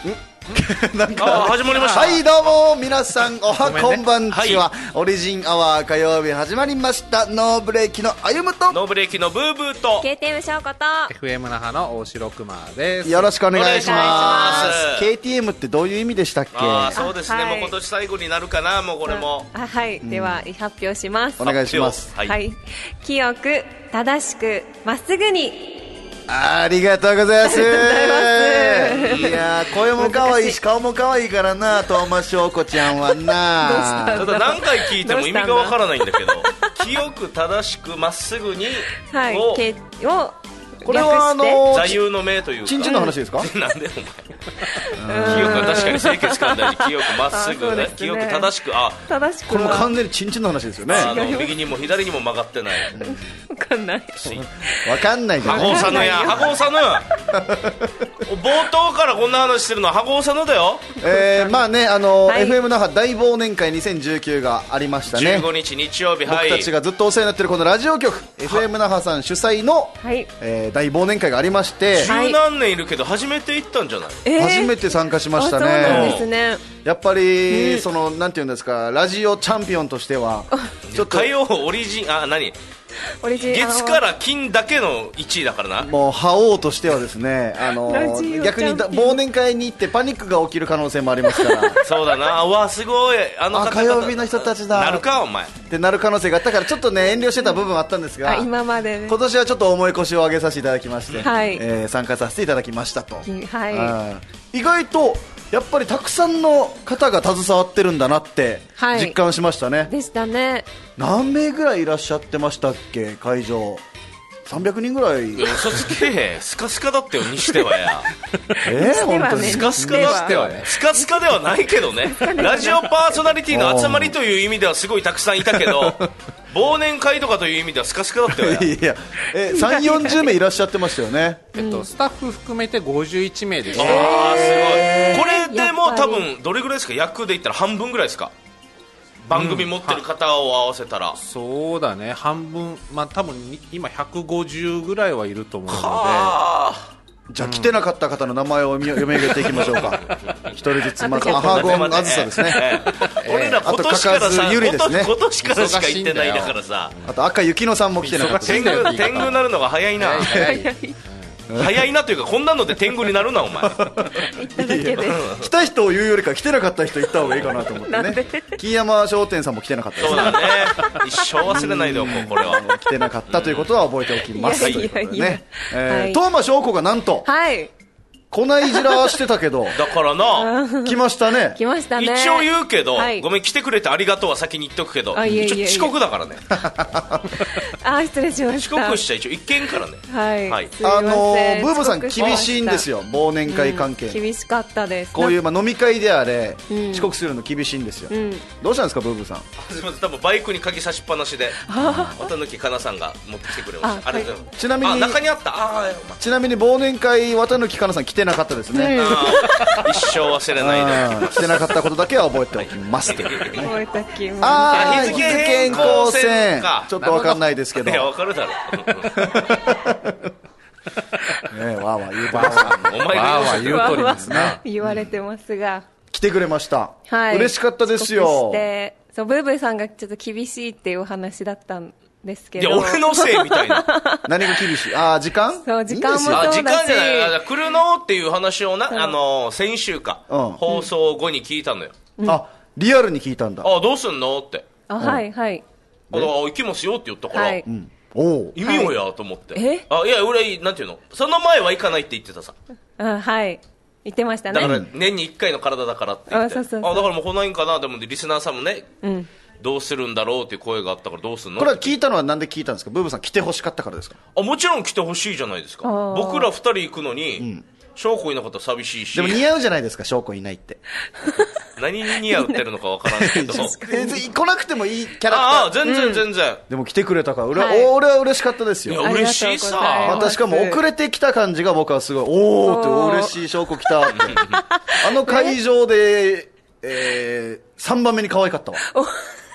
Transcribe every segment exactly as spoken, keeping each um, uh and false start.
なんか始まりました。 はいどうも皆さんおは、ね、こんばんちは、はい、オリジンアワー火曜日始まりました。ノーブレーキのあゆむとノーブレーキのブーブーとケーティーエム ショーコとエフエム 那覇の大城くまです。 よろしくお願いします。 ケーティーエム ってどういう意味でしたっけ？ あそうですね、 はい、 もう今年最後になるかな。もうこれもあはい、うん、では発表します。 お願いします。 はい、はい、清く正しくまっすぐに。 ありがとうございます。いや声も可愛いし顔も可愛いからな、東間翔子ちゃんはな。 ただ何回聞いても意味がわからないんだけど清く正しくまっすぐにはいを、 をこれはあの座右の銘というかチンチンの話ですか？ なんでお前清くは確かに清潔感大事。清くまっすぐ、ね、清く正しく、あ正しくこれも完全にチンチンの話ですよね。 あの右にも左にも曲がってない。 わかんないわかんないじゃん。 ハゴーサヌやハゴーサヌ冒頭からこんな話してるのはハゴーサヌだよ。 えー、まあねあの、 はい、 エフエム 那覇大忘年会にせんじゅうきゅうがありましたね。 じゅうごにち日曜日、はい、 僕たちがずっとお世話になっているこのラジオ局 エフエム 那覇さん主催の、 はいえー、大忘年会がありまして、 十何年いるけど初めて行ったんじゃない？ えー、 初めて参加しましたね。 そうなんですね。 やっぱり、うん、そのなんていうんですか、ラジオチャンピオンとしてはちょっと火曜オリジンあ何オリジン月から金だけのいちいだからな。 もう覇王としてはですね、あの逆に忘年会に行ってパニックが起きる可能性もありますからそうだな。うわすごいあの方々 火曜日の人たちだなるかお前ってなる可能性があったからちょっとね遠慮してた部分あったんですが、 あ今まで、ね、 今年はちょっと重い腰を上げさせていただきまして、 はいえー、参加させていただきましたと、 はい、 意外とやっぱりたくさんの方が携わってるんだなって実感しましたね、はい、 でしたね。 何名ぐらいいらっしゃってましたっけ会場？さんびゃくにんぐらい。 嘘つけスカスカだったよにしてはやえー、本当にスカスカだってはね。スカスカではないけどねラジオパーソナリティの集まりという意味ではすごいたくさんいたけど忘年会とかという意味ではスカスカだったよやいやえさんじゅう、よんじゅうめいいらっしゃってましたよね、 えっと、スタッフ含めてごじゅういちめいでした。 あーすごい。これでも多分どれぐらいですか？役で言ったら半分ぐらいですか？番組持ってる方を合わせたら、うん、 そうだね半分、まあ多分今ひゃくごじゅうぐらいはいると思うので、 じゃあ来てなかった方の名前を読み上げていきましょうか一人ずつ。まずアハゴンあずさですね、えー、俺ら今年からさ、 ゆりですね、 今年からしか行ってないだからさ。 あと赤雪乃さんも来てなかった。 天狗天狗なるのが早いな早い早いなというかこんなので天狗になるなお前行っただけで来た人を言うよりか来てなかった人行った方がいいかなと思ってね木山商店さんも来てなかったですね。 そうだね一生忘れないでおこうこれは来てなかったということは覚えておきますということでね、 いやいやいや、 えー、東間翔子がなんと、 はい、 こないじらしてたけどだからな来ましたね。 来ましたね。 一応言うけど、 はい、 ごめん来てくれてありがとうは先に言っとくけど、 いえいえいえ一応遅刻だからねあ失礼しました。 遅刻しちゃ一応一見からね、 はい、はい、 あのー、ブーブーさん厳しいんですよ忘年会関係、 うん、厳しかったです。 こういう、まあ、飲み会であれ、うん、遅刻するの厳しいんですよ、うん、どうしたんですかブーブーさん？ 多分バイクに鍵差しっぱなしで綿貫かなさんが持ってきてくれました。あれ、はい、 ちなみに中にあったあちなみに忘年会綿貫かなさん来てなかったですね、うん一生忘れないでおきます。 してなかったことだけは覚えておきますというね、 覚えておきます。 あー日付変更線ちょっと分かんないですけど、 いや分かるだろね、わーわー言うわーわー言うとりですね言われてますが、 来てくれました、 はい、 嬉しかったですよ。 そうブーブーさんがちょっと厳しいっていうお話だったんですけど、 いや俺のせいみたいな何が厳しい？あ時間？ そう時間もそうだし、 あ時間じゃない来るのっていう話をな、あの先週か、うん、放送後に聞いたのよ、 うん、あリアルに聞いたんだ。 あどうすんのって、 あ、うん、はいはいあ行きますよって言ったから、はいうん、お意味をやと思って、はい、あいや俺なんていうのその前は行かないって言ってたさ、 あはい言ってましたね。 だから年にいっかいの体だからって言って、あそうそうそう、あだからもう来ないんかなでもリスナーさんもね、うんどうするんだろうっていう声があったからどうするの？ これは聞いたのはなんで聞いたんですか？ブーブーさん来てほしかったからですか？ あもちろん来てほしいじゃないですか。僕らふたり行くのに翔子、うん、いなかったら寂しいし。 でも似合うじゃないですか翔子いないって何に似合ってるのかわからないけど全然来なくてもいいキャラクター。 ああ全然全然、うん、 でも来てくれたから俺は、はい、俺は嬉しかったですよ。 いや嬉しいさ。 またしかも遅れてきた感じが僕はすごいおーって嬉しい翔子来たってあの会場で、えー、さんばんめに可愛かったわ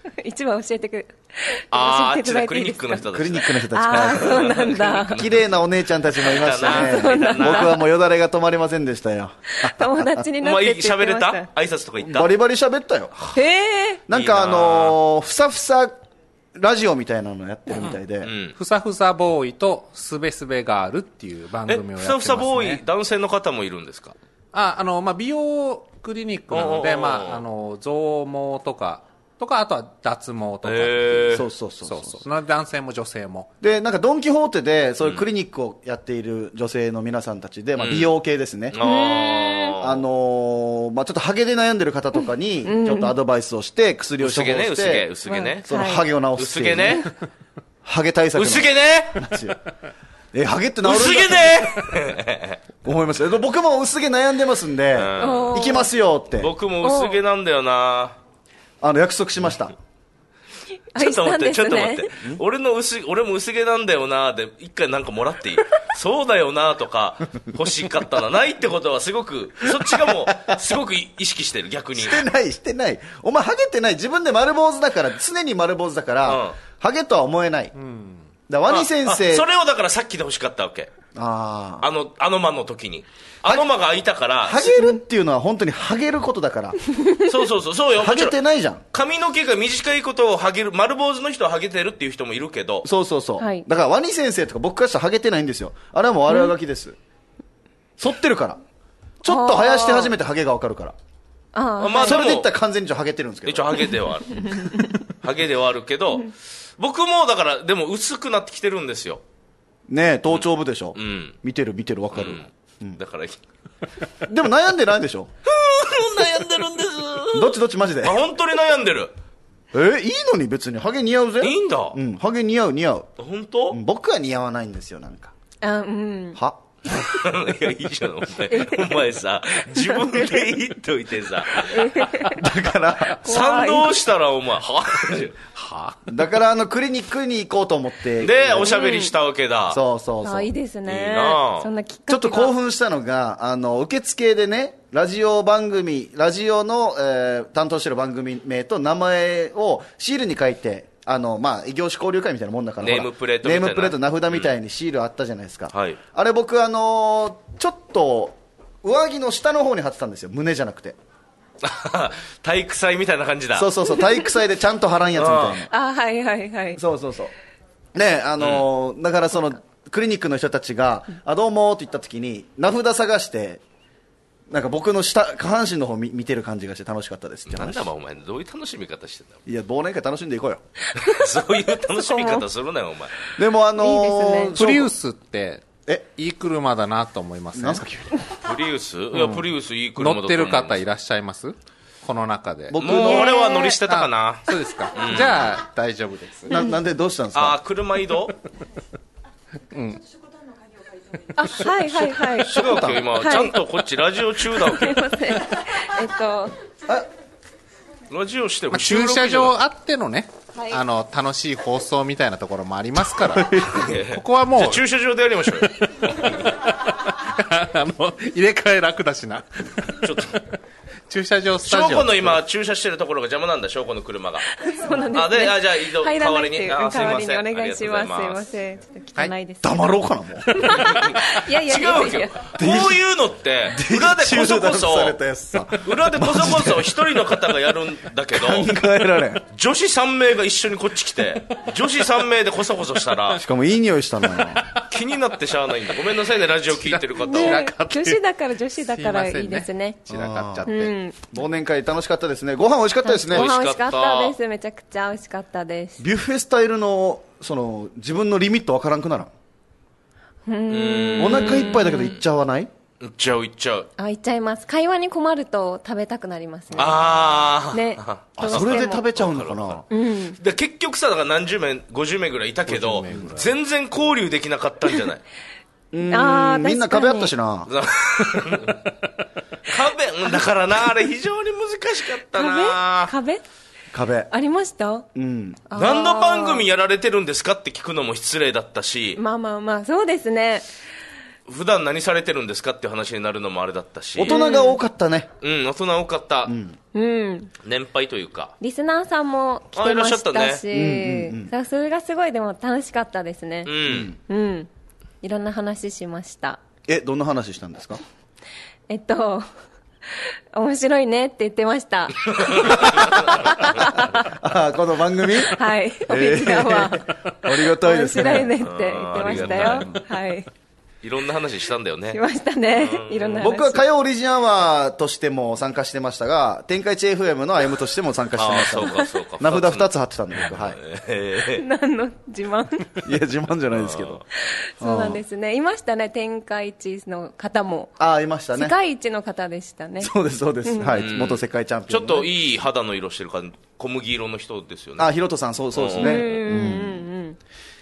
一番教えてくあー、あっちだ、 教えていただいクリニッていいですか。 クの人たち。 クリニックの人たちあかあ、そうなんだ。 綺麗なお姉ちゃんたちもいましたね。 そうなんだ僕はもうよだれが止まりませんでしたよ。 友達にお前なってって言って喋れたました。 挨拶とか言ったバリバリ喋ったよ。 へえ。 なんかあのー、ふさふさラジオみたいなのやってるみたいで、 うん。 ふさふさボーイとすべすべガールっていう番え、 組をやってますね。 ふさふさボーイ、男性の方もいるんですか？ あ、あの、まあ、美容クリニックなので、 おうおうおうまあ、あの、増毛とか、とか、あとは脱毛とか。 へー。 そうそうそうそうそう。なので男性も女性も。 で、なんかドン・キホーテでそういうクリニックをやっている女性の皆さんたちで、まあ、美容系ですね。 あー。 あのーまあ、ちょっとハゲで悩んでる方とかに、ちょっとアドバイスをして、薬を処方薄毛ね、 して、 薄毛、薄毛ね。 そのハゲを治すっていう薄毛ね。 ハゲ対策の薄毛ね。 え、ハゲって治るんだ薄毛ね。 思いました。僕も薄毛悩んでますんで、行きますよって、 僕も薄毛なんだよな。 あの、約束しました。 ちょっと待って、ちょっと愛待って。俺の薄、俺も薄毛なんだよなで、一回なんかもらっていい？そうだよなとか、欲しかったな。ないってことはすごく、そっちがもう、すごく意識してる、逆に。 してない、してない。お前、ハゲてない。自分で丸坊主だから、常に丸坊主だから、 うんハゲとは思えない。だワニ先生。 ああそれをだからさっきで欲しかったわけ。 ああ。 あの、あの間の時に。あの間が開いたから。 ハゲるっていうのは本当にハゲることだから。 そうそうそう、そうよ。 ハゲてないじゃん。 髪の毛が短いことをハゲる、丸坊主の人はハゲてるっていう人もいるけど。 そうそうそう。 はいだからワニ先生とか僕からしたらハゲてないんですよ。あれはもう悪あがきです。剃ってるから。ちょっと生やして初めてハゲがわかるから。 ああ、 まあそれで言もったら完全にハゲてるんですけど。 一応ハゲではある。ハゲではあるけど、僕もだから、でも薄くなってきてるんですよ。 ねえ、頭頂部でしょ。 うん。 見てる見てるわかる。 うん。だから、 でも悩んでないでしょ。 悩んでるんです。 どっちどっちマジであ、。本当に悩んでる。 え、いいのに別にハゲ似合うぜ。 いいんだ。 うん、ハゲ似合う似合う。 本当？ うん僕は似合わないんですよ、なんか。 あ、うん。 はいや、いいじゃん、お前。お前さ、自分で言っといてさ、 だから、 賛同したらお前、ははだからあの、クリニックに行こうと思って。 で、おしゃべりしたわけだ。 そうそうそう。 あ、いいですね。 いいなあそんなきっかけちょっと興奮。 奮したのが、あの、受付でね、ラジオ番組、ラジオの、えー担当してる番組名と名前をシールに書いて、あの、まあ、異業種交流会みたいなもんだから、 ネームプレートみたいなネームプレート、名札みたいにシールあったじゃないですか。 はいあれ僕、あのーちょっと、上着の下の方に貼ってたんですよ。胸じゃなくて。 体育祭みたいな感じだ。 そうそうそう、体育祭でちゃんと貼らんやつみたいな。 あ、はいはいはい。 そうそうそう。ねあのーだからその、クリニックの人たちが、あ、どうもーって言った時に、名札探して、なんか僕の下、下半身の方見見てる感じがして楽しかったですって話。 なんだお前、どういう楽しみ方してんだいや、忘年会楽しんでいこうよ。 そういう楽しみ方するなよ、お前。 でもあのー、 いいですプリウスって、 え、 いい車だなと思いますね。 なんすか急に。 プリウス、いや、プリウスいい車だと思う。 乗ってる方いらっしゃいますこの中で。 僕もう俺は乗り捨てたかな。 あそうですか。じゃあ、大丈夫です。 ななんでどうしたんですああ、 か。 車移動あ、はいはいはい。 違うけど今、 はいちゃんとこっちラジオ中だわけ。 すいません。えっと、 ラジオしてるまあ、駐車場あってのね、 はいあの、楽しい放送みたいなところもありますから、ここはもう、 じゃあ駐車場でやりましょうよ。 あの、入れ替え楽だしな。 ちょっと。 駐車場スタジオ。 翔子の今、駐車してるところが邪魔なんだ、翔子の車が。 そうなんです、ね。 あであじゃあ移動入らないっていう代わりにあすい代ませんわりにお願いします。すいありがとうございまますせん。ちょっと汚いです、 黙ろうかな、もう。 いやいやい違うわけよやいや。。 こういうのって、裏でこそこ中断そされたやつさ、 裏でこそこそ一人の方がやるんだけど、 考えられん。 女子さん名が一緒にこっち来て、女子さん名でこそこそしたらし、かもいい匂いしたな。 気になってしゃあないんだ。ごめんなさいね、ラジオ聞いてる方は。 ねえ女子だから女子だからいいですね。 散らかっちゃって。 うん。 忘年会楽しかったですね。ご飯美味しかったですね。 ご飯美美味しかっ味しかったたです。めちゃくちゃ美味しかったです。 ビュッフェスタイルの、その、自分のリミットわからんくならん。お腹いっぱいだけど行っちゃわないいっちゃういっちゃう。 あ、いっちゃいます。会話に困ると食べたくなりますね。 あー。 ね。 あ、 どうしてもそれで食べちゃうのかな。 で結局さ、だから何十名、ごじゅう名ぐらいいたけど、全然交流できなかったんじゃないあーみんな壁あったしな。 壁、うんだからな、あれ非常に難しかったな。 壁壁壁。 ありましたうん。 何の番組やられてるんですかって聞くのも失礼だったし、 まあまあまあ、そうですね。 普段何されてるんですかっていう話になるのもあれだったし、 大人が多かったね。 うん、大人多かった、 うん、 年配というかリスナーさんも来てましたし、 あいらっしゃったね、 うんうんうん、それがすごいでも楽しかったですね。 うん、 うん、いろんな話しました。 え、どんな話したんですか？ えっと面白いねって言ってましたあ、この番組はい、オリジナルは、 えー、ありがたいですね。 面白いねって言ってましたよ。はい、 いろんな話したんだよね。 しましたね。いろんな話。 僕は火曜オリジンアワーとしても参加してましたが、天下一 エフエム の アイエム としても参加してました。 そうかそうか。 名札ふたつ貼ってたんで僕、はい。 えー、何の自慢いや、自慢じゃないですけど。 そうなんですね。いましたね、天下一の方も。 ああ、いましたね。 世界一の方でしたね。 そうです、そうです。うん、はい。元世界チャンピオン、 ね。ちょっといい肌の色してるから、小麦色の人ですよね。 あ、ひろとさん、そう、そうですね。うんうんうん。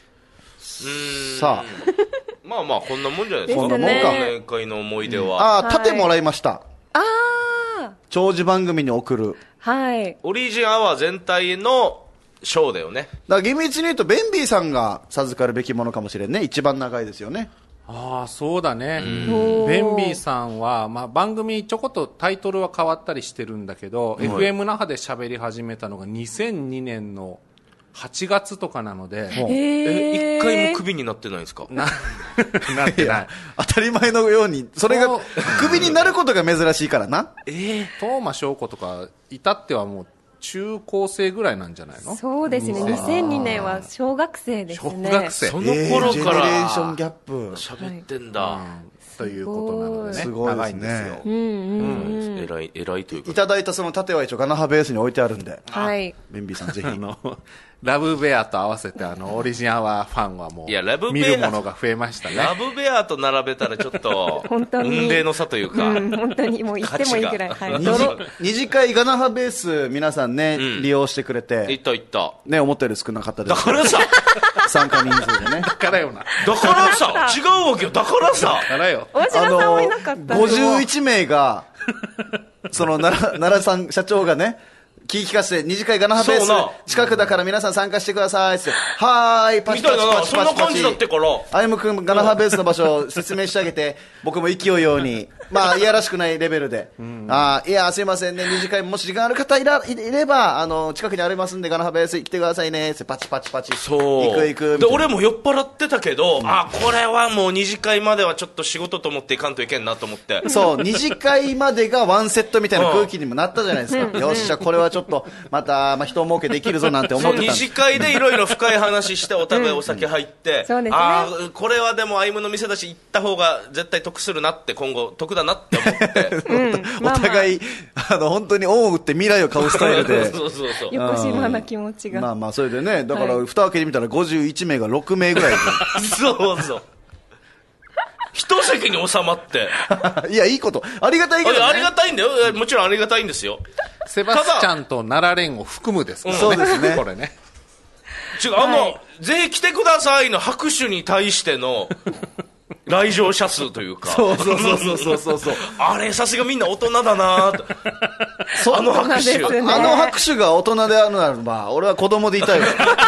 さあ。 まあまあこんなもんじゃないですか。 こんなもんか。 年会の思い出は。 うん、ああ、盾もらいました。 ああ。 長寿番組に送る。 はい。 オリジンアワー全体の賞だよね。 だから厳密に言うとベンビーさんが授かるべきものかもしれんね。一番長いですよね。 ああ、そうだね。ベンビーさんは、まあ、番組ちょこっとタイトルは変わったりしてるんだけど、うん、エフエム 那覇で喋り始めたのがにせんにねんのはちがつとかなので、 え、一回もクビになってないんですか？ な、なってない。 当たり前のように、それがクビになることが珍しいからな。 えー、東間翔子とか、至ってはもう、中高生ぐらいなんじゃないの？ そうですね。にせんにねんは小学生ですね。 小学生。 その頃から、 ジェネレーションギャップ。 喋ってんだ。はい、 ということなのでね。 すごいですね。 うんうんうん。 偉い、偉いというか。 いただいたその盾は一応ガナハベースに置いてあるんで。 はい。 ベンビーさんぜひ。あの、 ラブベアと合わせて、あの、オリジンアワーファンはもう、いやラブベア見るものが増えましたね。 ラブベアと並べたらちょっと、 本当に。 運命の差というか。 うん、本当にもう言ってもいいぐらい。はい。 二次会ガナハベース皆さんね、うん、利用してくれて。 いったいった。 ね、思ったより少なかったです。 だからさ参加人数でね。 だからよな。 だからさ違うわけよ。だからさだからよ。 大島さんもいなかった。 ごじゅういちめいが、その奈良、奈良さん社長がね、聞き聞かせて、二次会ガナハベース近くだから皆さん参加してくださいって、はーい、パチパチパチパチパチ。 そんな感じだってから。 あゆむくんガナハベースの場所を説明してあげて、僕も勢いように、まあ、いやらしくないレベルで、うん、あいや、すいませんね、二次会もし時間ある方いらいれば、あの、近くにありますんで、ガナハベース来てくださいねって、パチパチパチ。 そう。 行く行く。 で、俺も酔っ払ってたけど、うん、あ、これはもう二次会まではちょっと仕事と思っていかんといけんなと思って。 そう、二次会までがワンセットみたいな空気にもなったじゃないですか。うん、よっしゃ、これはちょっと、また、まあ、人儲けできるぞなんて思ってたんです。 二次会でいろいろ深い話して、お互いお酒入って、 うん、 ああ、これはでも、アイムの店だし、行った方が絶対得するなって、今後、得だなって思って。 うん、 お互い、まあまあ、あの本当に恩を打って未来を買うスタイルでそうそうそう、 横島な気持ちが、 まあまあそれでね、だから蓋開けてみたらごじゅういちめいがろくめいぐらいそうそう一席に収まっていやいいことありがたいけど、ね、 ありがたいんだよ、もちろんありがたいんですよ。 セバスチャンと奈良連を含むですからね、 そうですねこれね違う、あの、はい、ぜひ来てくださいの拍手に対しての来場者数というか、 そうそうそうそうそうそうあれさすがみんな大人だなとあの拍手、 ね、あの拍手が大人であるならば俺は子供でいたいわ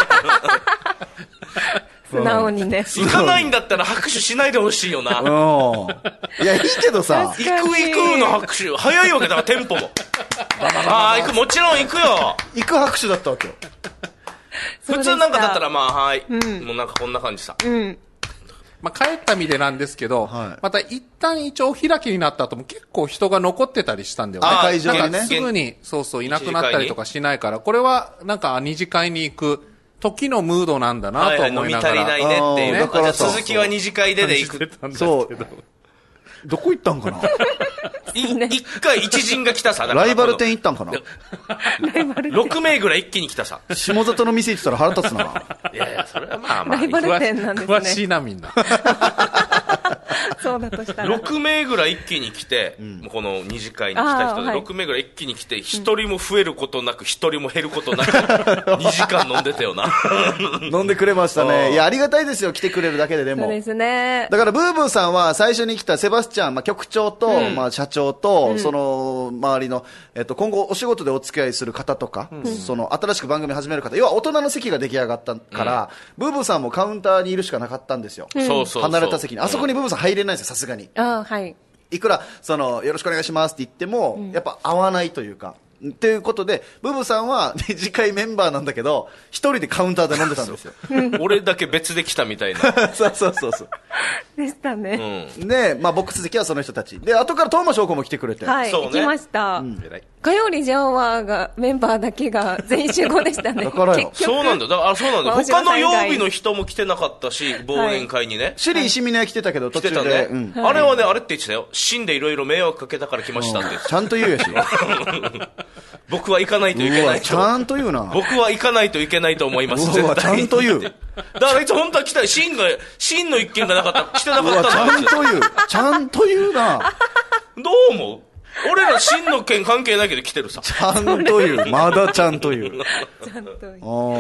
素直にね、 行かないんだったら拍手しないでほしいよな。 いやいいけどさ、 行く行くの拍手早いわけだからテンポもああ行く、もちろん行くよ、 行く拍手だったわけよ普通なんかだったらまあはい、うん、もうなんかこんな感じさ、 うんまあ、帰った身でなんですけど、はい、また一旦一応開きになった後も結構人が残ってたりしたんだよね。 あ、会場にね。 なんかすぐに、そうそう、いなくなったりとかしないから、これはなんか二次会に行く時のムードなんだなと思いながら。 はいはい、飲み足りないねっていう。ね、だから続きは二次会でで行く。 そう。どこ行ったんかな一回一陣が来たさ。 ライバル店行ったんかなろくめいぐらい一気に来たさ。 下里の店行ってたら腹立つな。 いやいや、それはまあまあ。 ライバル店なんですね。 詳しいな、みんな。 そうだとしたら。 ろくめいぐらい一気に来て、うん、この二次会に来た人で、ろくめいぐらい一気に来て、一人も増えることなく、一人も減ることなく、にじかん飲んでたよな。 飲んでくれましたね。いや、ありがたいですよ、来てくれるだけででも。 そうですね。 だから、ブーブーさんは最初に来たセバスチャン、まあ、局長と、うん、まあ、社長と、うん、その、周りの、えっと、今後お仕事でお付き合いする方とか、うん、その、新しく番組始める方、要は大人の席が出来上がったから、うん、ブーブーさんもカウンターにいるしかなかったんですよ。 うん、そうそうそう。 離れた席に。あそこにブーブーさん入れないんないんですよ、さすがに。 あはい。 いくら、その、よろしくお願いしますって言っても、うん、やっぱ合わないというか。ということで、ブブさんは二次会メンバーなんだけど、一人でカウンターで飲んでたんですよ。 俺だけ別で来たみたいな。 そうそうそうそう。 でしたね。 うん、で、まあ、ボックス席はその人たち。で、後から東間翔子も来てくれて。 はい、行きました。うん、火曜日ジャワーが、メンバーだけが全員集合でしたね。 だからよ。 そうなんだ。だから、そうなんだ。他の曜日の人も来てなかったし、忘年会にね。 シリ石峰は来てたけど、途中で。 来てたね。うん、あれはね、あれって言ってたよ。死んでいろいろ迷惑かけたから来ましたって。 ちゃんと言うやし。 僕は行かないといけないと。 ちゃんと言うな。 僕は行かないといけないと思います。絶対ちゃんと言う。だからいつ本当は来たい。真が、真の一件がなかった。来てなかったんだ。 ちゃんと言う。ちゃんと言うな。 どう思う？俺ら真の件関係ないけど来てるさ。 ちゃんと言う。まだちゃんと言う。 ちゃんと言う。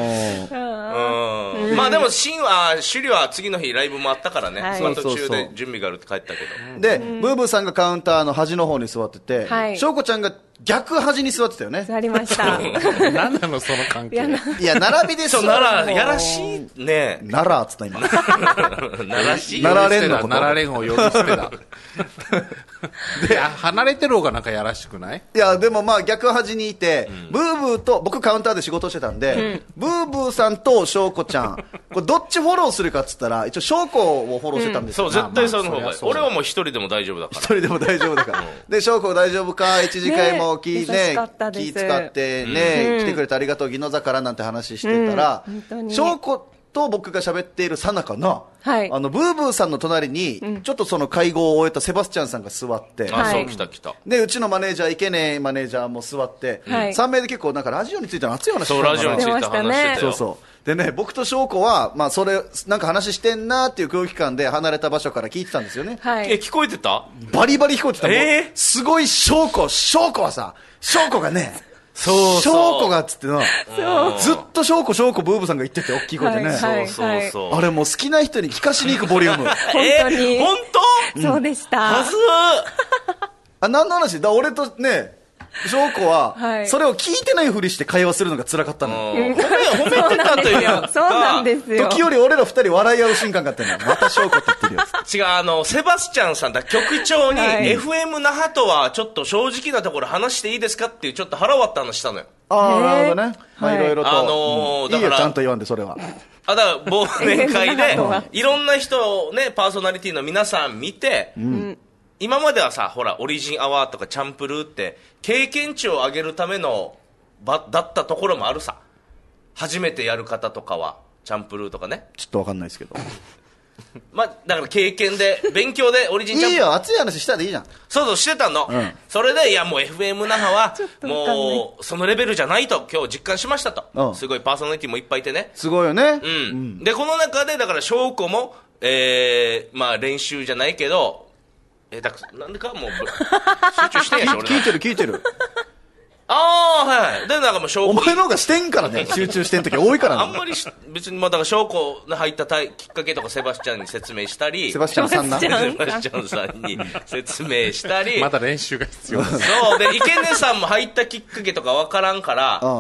うん。まあでも真は、首里は次の日ライブもあったからね。はい、その途中で準備があるって帰ったけど。 で、ブーブーさんがカウンターの端の方に座ってて、翔子ちゃんが逆端に座ってたよね。 座りました。 何なのその関係。 いや、並びでしょ。 奈良、やらしいね。 奈良っつった今。 奈良しい。 奈良連のこと。 奈良連を呼び捨てだ。で、離れてる方がなんかやらしくない？ いや、でもまあ逆端にいて、うん、ブーブーと、僕カウンターで仕事してたんで、うん、ブーブーさんと翔子ちゃん、これどっちフォローするかっつったら、一応翔子をフォローしてたんですよ。 うん、そう、絶対その方がいい。俺はもう一人でも大丈夫だから。 一人でも大丈夫だから。で、翔子大丈夫か一次会も気、ね、ね、気使ってね、うん、来てくれてありがとう、宜野座からなんて話してたら、翔子と僕が喋っているさなかな、はい、あのブーブーさんの隣に、うん、ちょっとその会合を終えたセバスチャンさんが座って、 あ、そう来た来た。 でうちのマネージャー池根マネージャーも座って、はい、さん名で結構なんかラジオについての熱い話してたのかな。そうラジオについて話してたよ。 そうそうでね、僕と翔子はまあそれなんか話してんなっていう空気感で離れた場所から聞いてたんですよね。 はい、え聞こえてた？ バリバリ聞こえてた。 えー、 すごい翔子翔子はさ翔子がね。 そうそう翔子がっつってな、ずっと翔子翔子ブーブーさんが言ってて大きい声でね、はいはい、そうそうそう、 あれもう好きな人に聞かしに行くボリューム。 本当に、 えー、本当、 うん、そうでした。 はずあ、何の話だ、俺とね翔子は、はい、それを聞いてないふりして会話するのが辛かったの。 褒め、褒めてたという。 そうなんですよ。 時より俺ら二人笑い合う瞬間があったの。また翔子って言ってるやつ。 違う、あの、セバスチャンさんだ、局長に、はい、エフエム 那覇とはちょっと正直なところ話していいですかっていうちょっと腹割った話したのよ。 ああ、なるほどね。まあ、いろいろと。 あのー、 うん、だから。いいよ、ちゃんと言わんで、それは。 あ、だから、忘年会で、いろんな人をね、パーソナリティの皆さん見て、うん、今まではさ、ほら、オリジンアワーとかチャンプルーって、経験値を上げるための場だったところもあるさ。初めてやる方とかは、チャンプルーとかね。 ちょっとわかんないですけど。 まあ、だから経験で、勉強でオリジンチャンプルー。 いいよ、熱い話したでいいじゃん。 そうそう、してたの。うん、それで、いや、もう エフエム 那覇は、もう、そのレベルじゃないと、今日実感しましたと。うん、すごいパーソナリティもいっぱいいてね。 すごいよね。 うん。うん、で、この中で、だから、翔子も、えー、まあ、練習じゃないけど、えー、だからなんでかもう集中してんやし俺聞いてる聞いてる。 ああはい。でなんかもう証拠お前の方がしてんからね。集中してん時多いからね。 あんまり別にまあだから証拠の入ったきっかけとかセバスチャンに説明したり、 セバスチャンさんな。 セバスチャンさんに説明したり。 まだ練習が必要です。 そうで池根さんも入ったきっかけとかわからんから、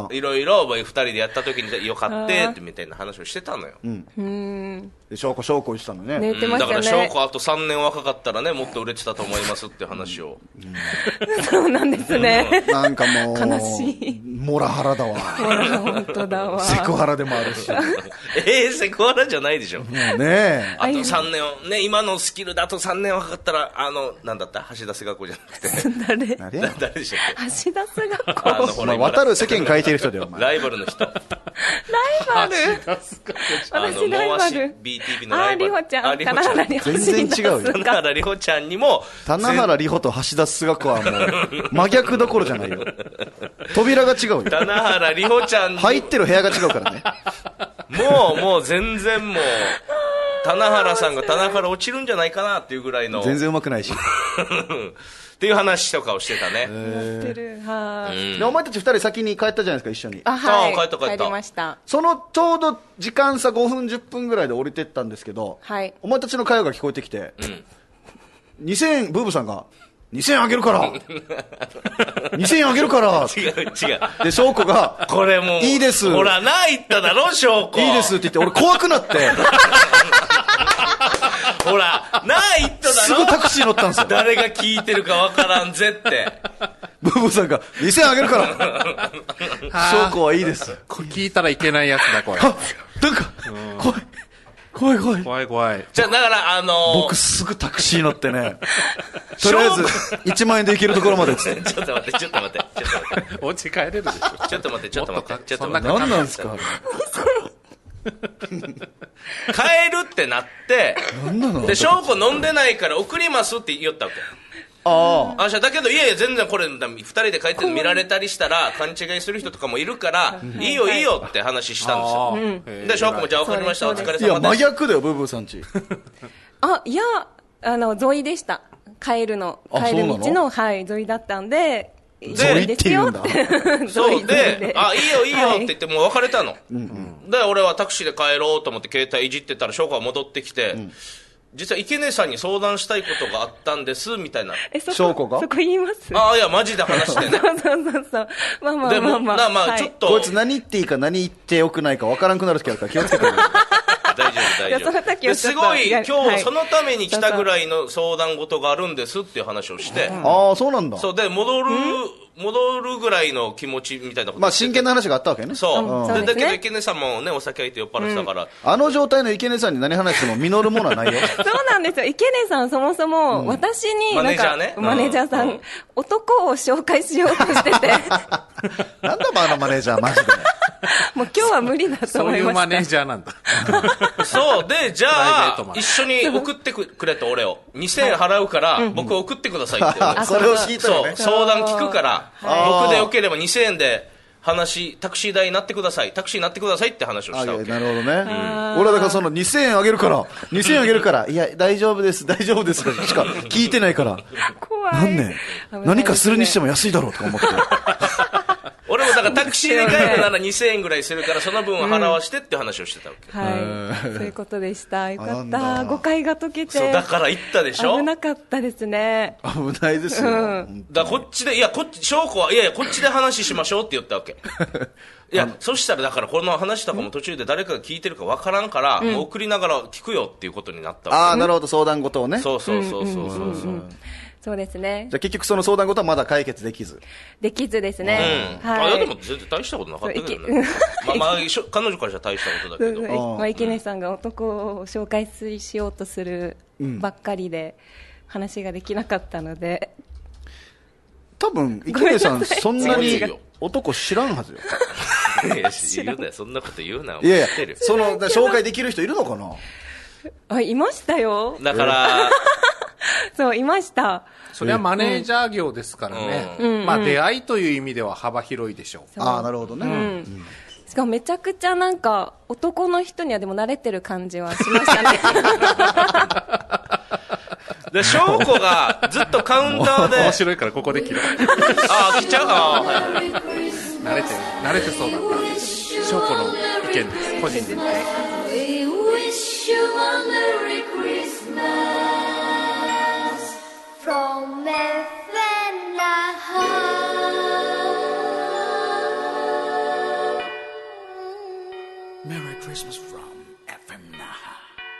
いろいろ二人でやった時によかってってみたいな話をしてたのよ。うん。 うん。 証拠証拠言ってたのね。 ね、 うん、だから証拠あとさんねん若かったらねもっと売れてたと思いますって話を、 うん、そうなんですね、 うん、なんかもう悲しいモラハラだわ。 モラ本当だわ。 セクハラでもあるし。 えー、セクハラじゃないでしょ、うん、 ねえ。 あとさんねんをね今のスキルだとさんねん若かったらあのなんだった橋田須賀子じゃなくて誰誰でしょ橋田須賀子あのほら渡る世間書いてる人だよお前。 ライバルの人。 ライバル。私ライバル。 ビーティービー のライバル。 あ、里穂ちゃん。棚原里穂。 全然違うよ。 棚原里穂ちゃんにも。 棚原里穂と橋田須賀子はもう、真逆どころじゃないよ。扉が違うよ。 棚原里穂ちゃんに。 入ってる部屋が違うからね。 もう、もう全然もう、棚原さんが棚から落ちるんじゃないかなっていうぐらいの。 全然うまくないし。 っていう話とかをしてたね。 持ってる。はい。 でお前たち二人先に帰ったじゃないですか一緒に。 あ、はい。 帰った帰った。 帰りました。 そのちょうど時間差ごふんじゅっぷんぐらいで降りてったんですけど、 はい。 お前たちの会話が聞こえてきて、うん、にせんえんブーブさんがにせんえんあげるからにせんえんあげるから違う違うで翔子がこれもういいですほらな言っただろ翔子いいですって言って俺怖くなってほらなあ言っただろ、 すぐタクシー乗ったんですよ。 誰が聞いてるかわからんぜってブーブーさんがにせんえんあげるから証拠はいいです。 これ聞いたらいけないやつだこれ。 あ、なんか怖い怖い怖い怖い怖い。 じゃあだからあのー、 僕すぐタクシー乗ってねとりあえずいちまんえんで行けるところまでっつってちょっと待ってちょっと待ってちょっと待ってお家帰れるでしょ。 ちょっと待ってちょっと待ってちょっと待って何なんですか帰るってなって何なの。 で翔子飲んでないから送りますって言ったわけ。 ああだけどいやいや全然これふたりで帰ってるの見られたりしたら勘違いする人とかもいるからいいよいいよって話したんですよ。で翔子もじゃあ分かりましたお疲れ様です。 いや真逆だよブーブーさんちあいやあの沿いでした。帰るの帰る道のはい沿いだったんで沿いって言うんだそうであいいよいいよって言ってもう別れたの、うん、で俺はタクシーで帰ろうと思って携帯いじってたら翔子が戻ってきて、うん実は池根さんに相談したいことがあったんですみたいな。 えそこがそこ言います。 ああいやマジで話してねそうそうそうそうまあまあまあまあでもまあまあちょっと、 はい、こいつ何言っていいか何言ってよくないか分からんくなる時あるから気をつけてください大丈夫大丈夫すごい今日そのために来たぐらいの相談事があるんですっていう話をして、 ああそうなんだ。 そうで戻る戻るぐらいの気持ちみたいなことまあ真剣な話があったわけね。 そう、うん、でだけど池根さんもねお酒入って酔っ払ってたから、うん、 あの状態の池根さんに何話しても実るものはないよそうなんですよ。池根さんそもそも私になんか、うん、マネージャーねマネージャーさん、うん、男を紹介しようとしててなんだあのマネージャーマジでもう今日は無理だと思いました。そういうマネージャーなんだそうでじゃあ一緒に送ってくれと俺をにせんえん払うから、はい、僕を送ってくださいって、 うん、それを聞いたよね。 そう相談聞くから、はい、僕でよければにせんえんで話タクシー代になってくださいタクシーになってくださいって話をしたわけ。 なるほどね、うん、俺はだからそのにせんえんあげるからにせんえんあげるからいや大丈夫です大丈夫ですしか聞いてないから怖い何ね何かするにしても安いだろうとか思って俺もだからタクシーで帰るならにせんえんぐらいするからその分は払わしてって話をしてたわけ、 うん、はいそういうことでした。よかった誤解が解けて。 そうだから言ったでしょ。 危なかったですね。 危ないですよ、うん、 だからこっちでいやこっち翔子はいやいやこっちで話しましょうって言ったわけいやそしたらだからこの話とかも途中で誰かが聞いてるか分からんから、うん、もう送りながら聞くよっていうことになったわけ。 ああなるほど相談事をね。 そうそうそうそうそうそう、 そうですね。 じゃあ結局その相談事はまだ解決できずできずですね、 うんはい、あいやでも全然大したことなかったけどねまあまあ彼女からしたら大したことだけどまあ、池根さんが男を紹介しようとするばっかりで話ができなかったので、 多分池根さんそんなに男知らんはずよいや言うなよそんなこと言うな。 いやいやその紹介できる人いるのかなあいましたよ。 だからそういました。 それはマネージャー業ですからね、うん、まあ出会いという意味では幅広いでしょう。 ああなるほどね、うんうん、 しかもめちゃくちゃなんか男の人にはでも慣れてる感じはしましたねで翔子がずっとカウンターで面白いからここで切るああ切っちゃうあ、はい、 慣れて慣れてそうだった翔子の意見です個人的に。 We wish you a Merry Christmas from F N Merry Christmas from F M Naha.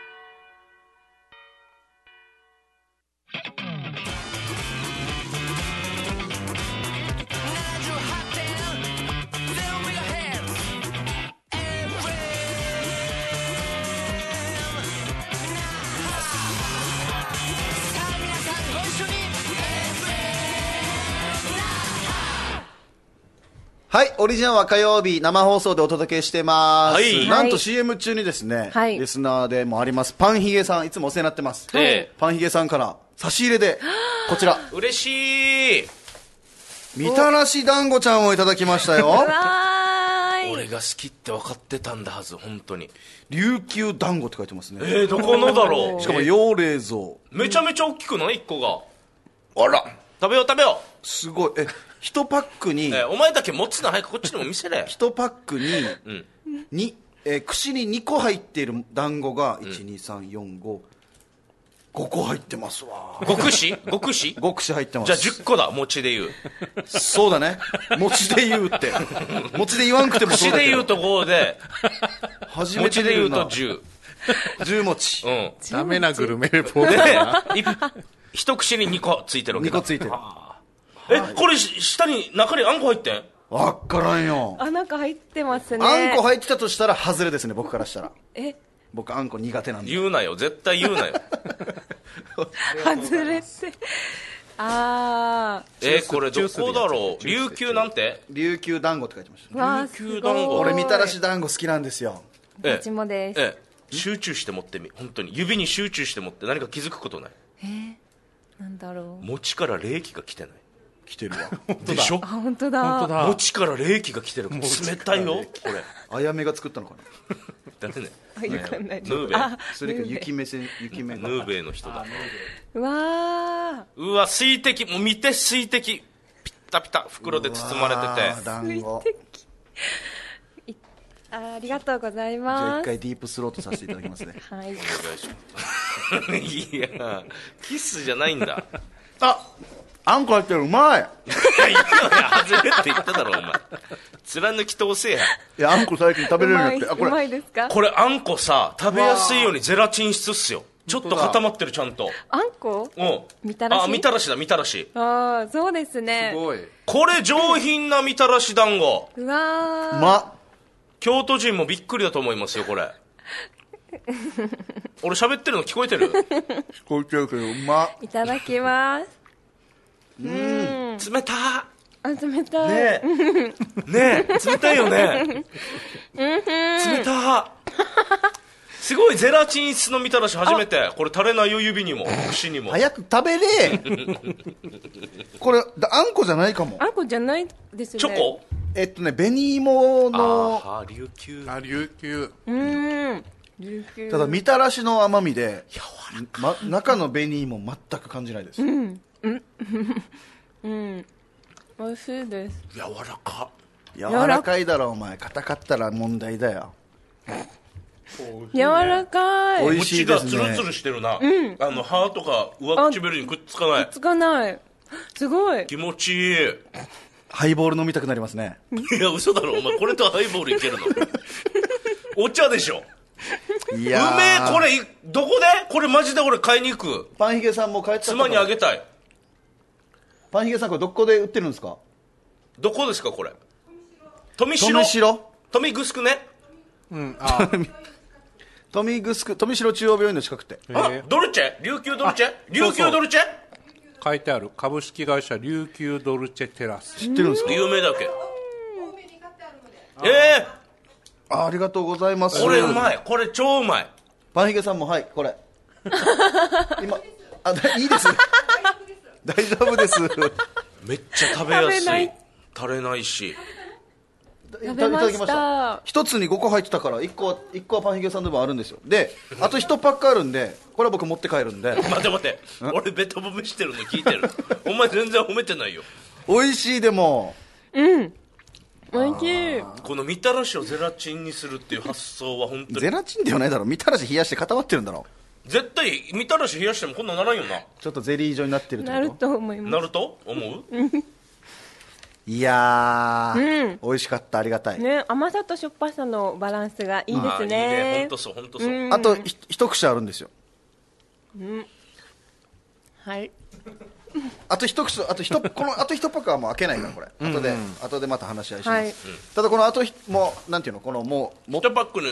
はい、オリジナルは火曜日生放送でお届けしてます、はい、なんと シーエム 中にですね、はい、リスナーでもありますパンヒゲさんいつもお世話になってます、はい、パンヒゲさんから差し入れでこちら嬉しいみたらし団子ちゃんをいただきましたよ俺が好きって分かってたんだはず本当に。 琉球団子って書いてますね。 えー、どこのだろう。 しかも幼霊像めちゃめちゃ大きくないいっこが。 あら食べよう食べようすごいえいちパックに、 えー、お前だけ持つな早くこっちにも見せれいちパックに、うんにえー、串ににこ入っている団子がいちにさんよんごごこ入ってますわ。 ご串ご串ご串入ってます。 じゃあじゅっこだ餅で言うそうだね餅で言うって餅で言わんくてもそうだけど串で言うとごで初めて餅で言うとじゅう十餅。 うん。 ダメなグルメレポートだな。 で、い一口ににこついてるわけだ。 にこついてる。 え、これ下に、中にあんこ入ってん？ わっからんよ。 あ、なんか入ってますね。 あんこ入ってたとしたら外れですね、僕からしたら。 え、 僕あんこ苦手なんで。 言うなよ、絶対言うなよ。 外れて。あえー、これどこだろう。琉球なんて？ 琉球団子って書いてました。 ー。わー、 琉球団子。 俺みたらし団子好きなんですよ。 えどっちもです。 ええ、集中して持ってみ。本当に。指に集中して持って何か気づくことない？ えー、なんだろう。 餅から冷気が来てない。 来てるわ。 でしょ？ あ、本当だ。 本当だ。 餅から冷気が来てる。冷たいよ、これ。 あやめが作ったのかな。 誰ね。 あ、わかんない。 ヌーベイ。 あ、 それか雪目線、雪目が。 ヌーベイの人だ。 うわうわ、水滴。もう見て、水滴。ピッタピタ、袋で包まれてうわーて。 団子。 ー。あ、ありがとうございじゃあます。 一回ディープスロートさせていただきますね。 はい。 お願いします。いや、キスじゃないんだ。 あ、あんこ入ってる、うまい。 いや、いいよ、外れって言っただろ、お前。貫き通せや。 いや、あんこ最近食べれるうまい、 ようになって。あ、こうまれ。 いですか？ これ、あんこさ、食べやすいようにゼラチン質っすよ。ちょっと固まってる、ちゃんと。 あんこ？ うん。 みたらし？ あ、みたらしだ、みたらし。 ああ、そうですね。 すごい。 これ上品なみたらし団子。 うわー。 うまっ。 京都人もびっくりだと思いますよ、これ。俺喋ってるの聞こえてる？ 聞こえちゃうけど、うまっ。 いただきます。 冷たあ、冷たい。 ねえ。ねえ、冷たいよね。冷たすごいゼラチン質のみたらし初めて。これ垂れないよ、指にも、口にも。 早く食べれ。これ、だあんこじゃないかも。 あんこじゃないですね。 チョコ？ えっとね、紅芋の、 ああ、琉球。 あ、琉球。 うーん。琉球。 ただ、みたらしの甘みで、ま、中の紅芋全く感じないです。 うん。美味しいです。 柔らか。 柔らかいだろ、お前。硬かったら問題だよ。 柔らかい。 美味しいですね口がツルツルしてるな。あの、歯とか上唇にくっつかない。 つかない。すごい。 気持ちいい。 ハイボール飲みたくなりますね。 いや、嘘だろ。お前、これとハイボールいけるの？お茶でしょ。 いうやーめえ、これ、どこで？これマジで俺買いに行く。 パンヒゲさんも帰った妻にあげたい。 パンヒゲさん、これどこで売ってるんですか？ どこですか、これ。富城。 富城富城ね。 うん、あ、 富城、富城中央病院の近くって。 あ、ドルチェ？琉球ドルチェ？琉球ドルチェ？ 書いてある。株式会社琉球ドルチェテラス。 知ってるんですか？ 有名だっけ？ええあありがとうございます。 ー、これうまい。これ超うまい。 パンヒゲさんも、はい、これ。今、あ、だいいです。大丈夫です。 めっちゃ食べやすい。 食べない垂れないし。 い食べました一つにごこ入ってたから、一個は、一個はパンヒゲさんでもあるんですよ。で、あと一パックあるんで、これは僕持って帰るんで。 待って待って。俺ベト褒めしてるの聞いてる。お前全然褒めてないよ。 美味しいでも。 うん。美味しい。 このみたらしをゼラチンにするっていう発想は本当に。 ゼラチンではないだろう。みたらし冷やして固まってるんだろ絶対、みたらし冷やしてもこんなんならんよな。 う。ちょっとゼリー状になってるってなることと思います。 なると思う？ いやー、 うん美味しかった。ありがたい。 ね、甘さとしょっぱさのバランスがいいですあーいいね。 ね。 本当そう、本当そう。 うんあと、ひ一口あるんですよ。 はい。 あと一口、あと一、このあと一パックはもう開けないから、これ。後で、後でまた話し合いします。 はいただこのあとひ、もう、なんていうの、このもう、も一パックに。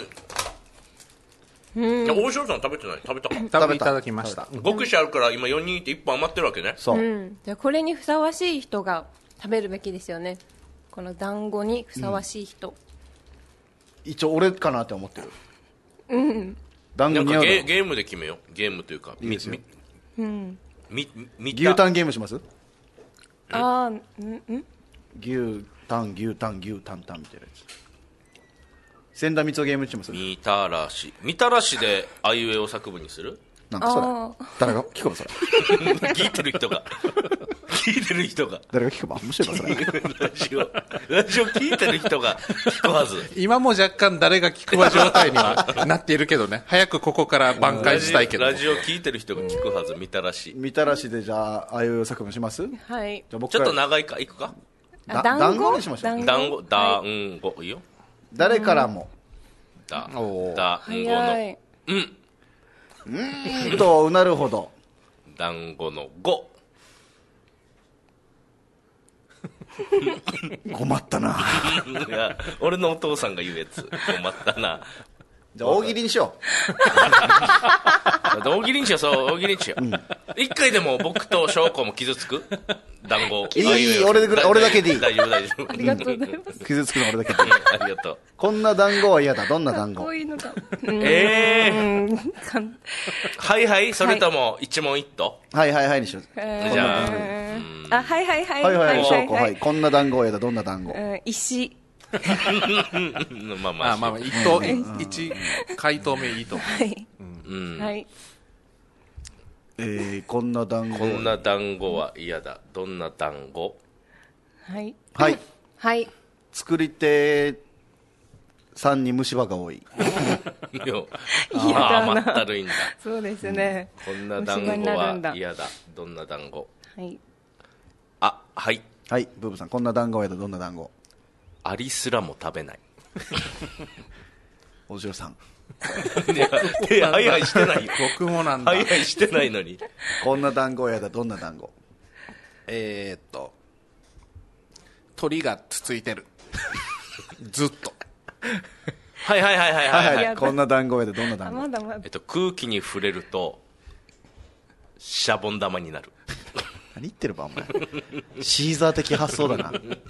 いや、大城さん食べてない？食べたか？ 食べいただきました。 ご口あるから今よにんいていっぽん余ってるわけね。 そう。 うん。じゃあこれにふさわしい人が食べるべきですよね。この団子にふさわしい人。 一応俺かなって思ってる。うん。団なんか子似合うだろゲゲームで決めよう。ゲームというか。 いいですよみみみみ牛タンゲームしますああ、んん牛タン、牛タン、牛タンタンみたいなやつ。千田光雄ゲームしますみたらし。みたらしであいうえお作文にする？ なんかそれあ。 誰が聞くばそれ。 聞いてる人が。聞いてる人が。 誰が聞くば面白いばそれ。 ラジオ、ラジオ聞いてる人が聞くはず。 今も若干誰が聞くわ状態にはなっているけどね。早くここから挽回したいけど。 ラジオ聞いてる人が聞くはず、みたらし。 みたらしでじゃあ、あいうえお作文しますじはい。 ゃあ僕ちょっとから長いか、いくか？ だ団団子子にしましょう団子、 は団い子、いいよ。 誰からも。 だ、 おー団子の。 早い。 うんうーんと、なるほど。 団子のご。 困ったな。 いや俺のお父さんが言うやつ。困ったな。 じゃあ大喜利にしよ大喜利にしよう、そう大喜利にしよう。一、うん、回でも僕と翔子も傷つく団子。 いい、いい、俺だ俺だけでいい。 大丈夫大丈夫。 ありがとうございます。 傷つくの俺だけでいい。 ありがとう。 こんな団子は嫌だ。どんな団子？ こういうのが。 ええー。 はいはい、それとも一問一答。 はいはいはいにしよう。 えー、 じゃあ、 あ、はいはいはい。 はいはい、翔子、 ははいい。こんな団子は嫌だ。どんな団子？ うん、石。 まあまあ、 あまあまあ、一答、一回答目いいと思う。 はい。 うん。 はい。 えー、こんな団子。 こんな団子は嫌だ。どんな団子？ はい。 はい。 はい。 作り手さんに虫歯が多い。 いや、 嫌だな甘ったるいんだ。 そうですね。 こんな団子は嫌だ。どんな団子？ はい。 あ、はい。 はい、ブーブさん、こんな団子は嫌だ。どんな団子？ アリすらも食べない。 大城さん。 いや、いや、はいはいしてないよ。 僕もなんだ。 はいはいしてないのに。 こんな団子は嫌だ。どんな団子？ えーっと、鳥がつついてる。ずっと。 はいはいはいはいはい、はい。 はい、こんな団子は嫌だ。どんな団あ、 子？ まだまだえっ。と、空気に触れると、シャボン玉になる。 何言ってるばお前。シーザー的発想だな。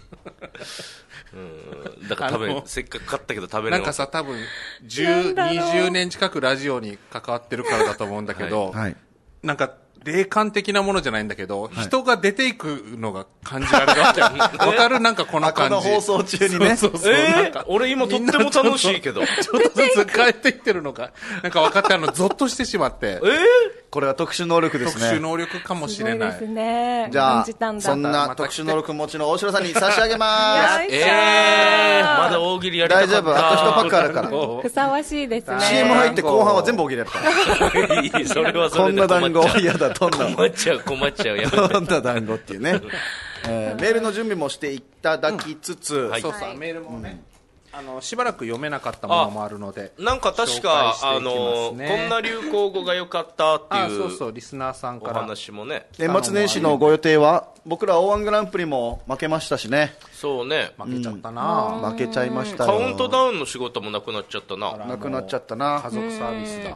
うんだから食べせっかく買ったけど食べれなんかさ、多分じゅう、にじゅうねん近くラジオに関わってるからだと思うんだけど、 はい。 なんか霊感的なものじゃないんだけど、人が出ていくのが感じられるわけ。わかる？なんかこの感じ。 この放送中にね。 そうそうそう。 えなんかー、俺今とっても楽しいけど。 ちょっとずつ変えていってるのが、なんか分かってあの、ゾッとしてしまって。 えーこれは特殊能力ですね。 特殊能力かもしれない。 すごいですね。 じゃあ、 感じたんだ。 そんな特殊能力持ちの大城さんに差し上げまよいしょえー、まだ大喜利やりたかった。 大丈夫、あと一パックあるから。 ふさわしいですね。 シーエム 入って後半は全部大喜利やるから。 いいそれはそこんれでな団子困っちゃう嫌だ、どんな。 困っちゃう困っちゃうやめて。 どんな団子っていうね。えーメールの準備もしていただきつつ、 はいそうそう、メールもね、あの、しばらく読めなかったものもあるので。 なんか確紹か、あ介していきますのねこんな流行語が良かったってあ、 いうそうそう、リスナーさんおから。 話もね。 年末年始のご予定は、僕ら オーワン グランプリも負けましたしね。 そうね。 負けちゃったな、 負けちゃいましたよ。 カウントダウンの仕事もなくなっちゃったな。 なくなっちゃったな。 家族サービスだ。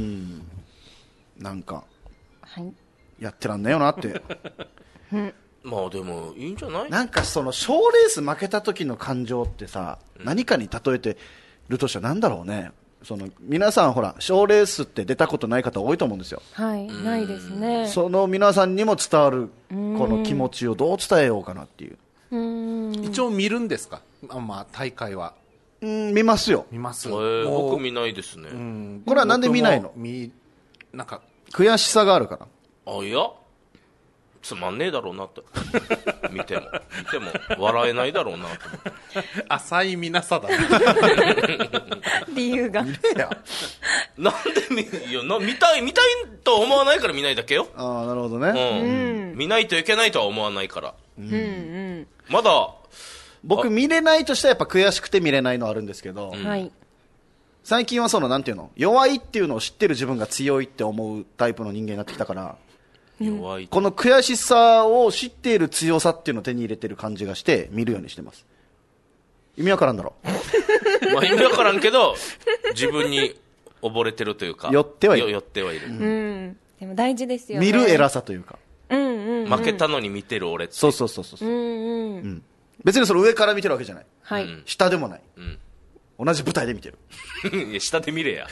なんか、 はい。 やってらんねえよなって。 まあでもいいんじゃない？ なんかその賞レース負けた時の感情ってさ、何かに例えてるとしたらなんだろうね。その皆さんほら賞レースって出たことない方多いと思うんですよ。 はい。ないですね。 その皆さんにも伝わるこの気持ちをどう伝えようかなっていう。 うーん。 一応見るんですか？あまあ、大会は。 うん見ますよ。 見ます。 えー、 もう僕見ないですね。 うんこれはなんで見ないの？ 僕も見、なんか、 悔しさがあるから。 あ、いや、つまんねえだろうなって。見ても。見ても、笑えないだろうなと思って。 浅い見なさだね。 理由が。 なんで見、いやな、見たい、見たいとは思わないから見ないだけよ。 ああなるほどうね。 ん。見ないといけないとは思わないから。 うんうん。 まだ、 僕見れないとしてはやっぱ悔しくて見れないのあるんですけど、 はい。 最近はそのなんていうの弱いっていうのを知ってる自分が強いって思うタイプの人間になってきたから。 弱い。 この悔しさを知っている強さっていうのを手に入れてる感じがして見るようにしてます。意味わからんだろ。 まあ意味わからんけど、自分に溺れてるというか。 寄ってはいるよ寄ってはいる。 うん。でも大事ですよね。 見る偉さというか。 うんうん。 負けたのに見てる俺って。 そうそうそうそう、 うんうん。 別にその上から見てるわけじゃない。 はい。 下でもない。 ん同じ舞台で見てる。 いや、下で見れや。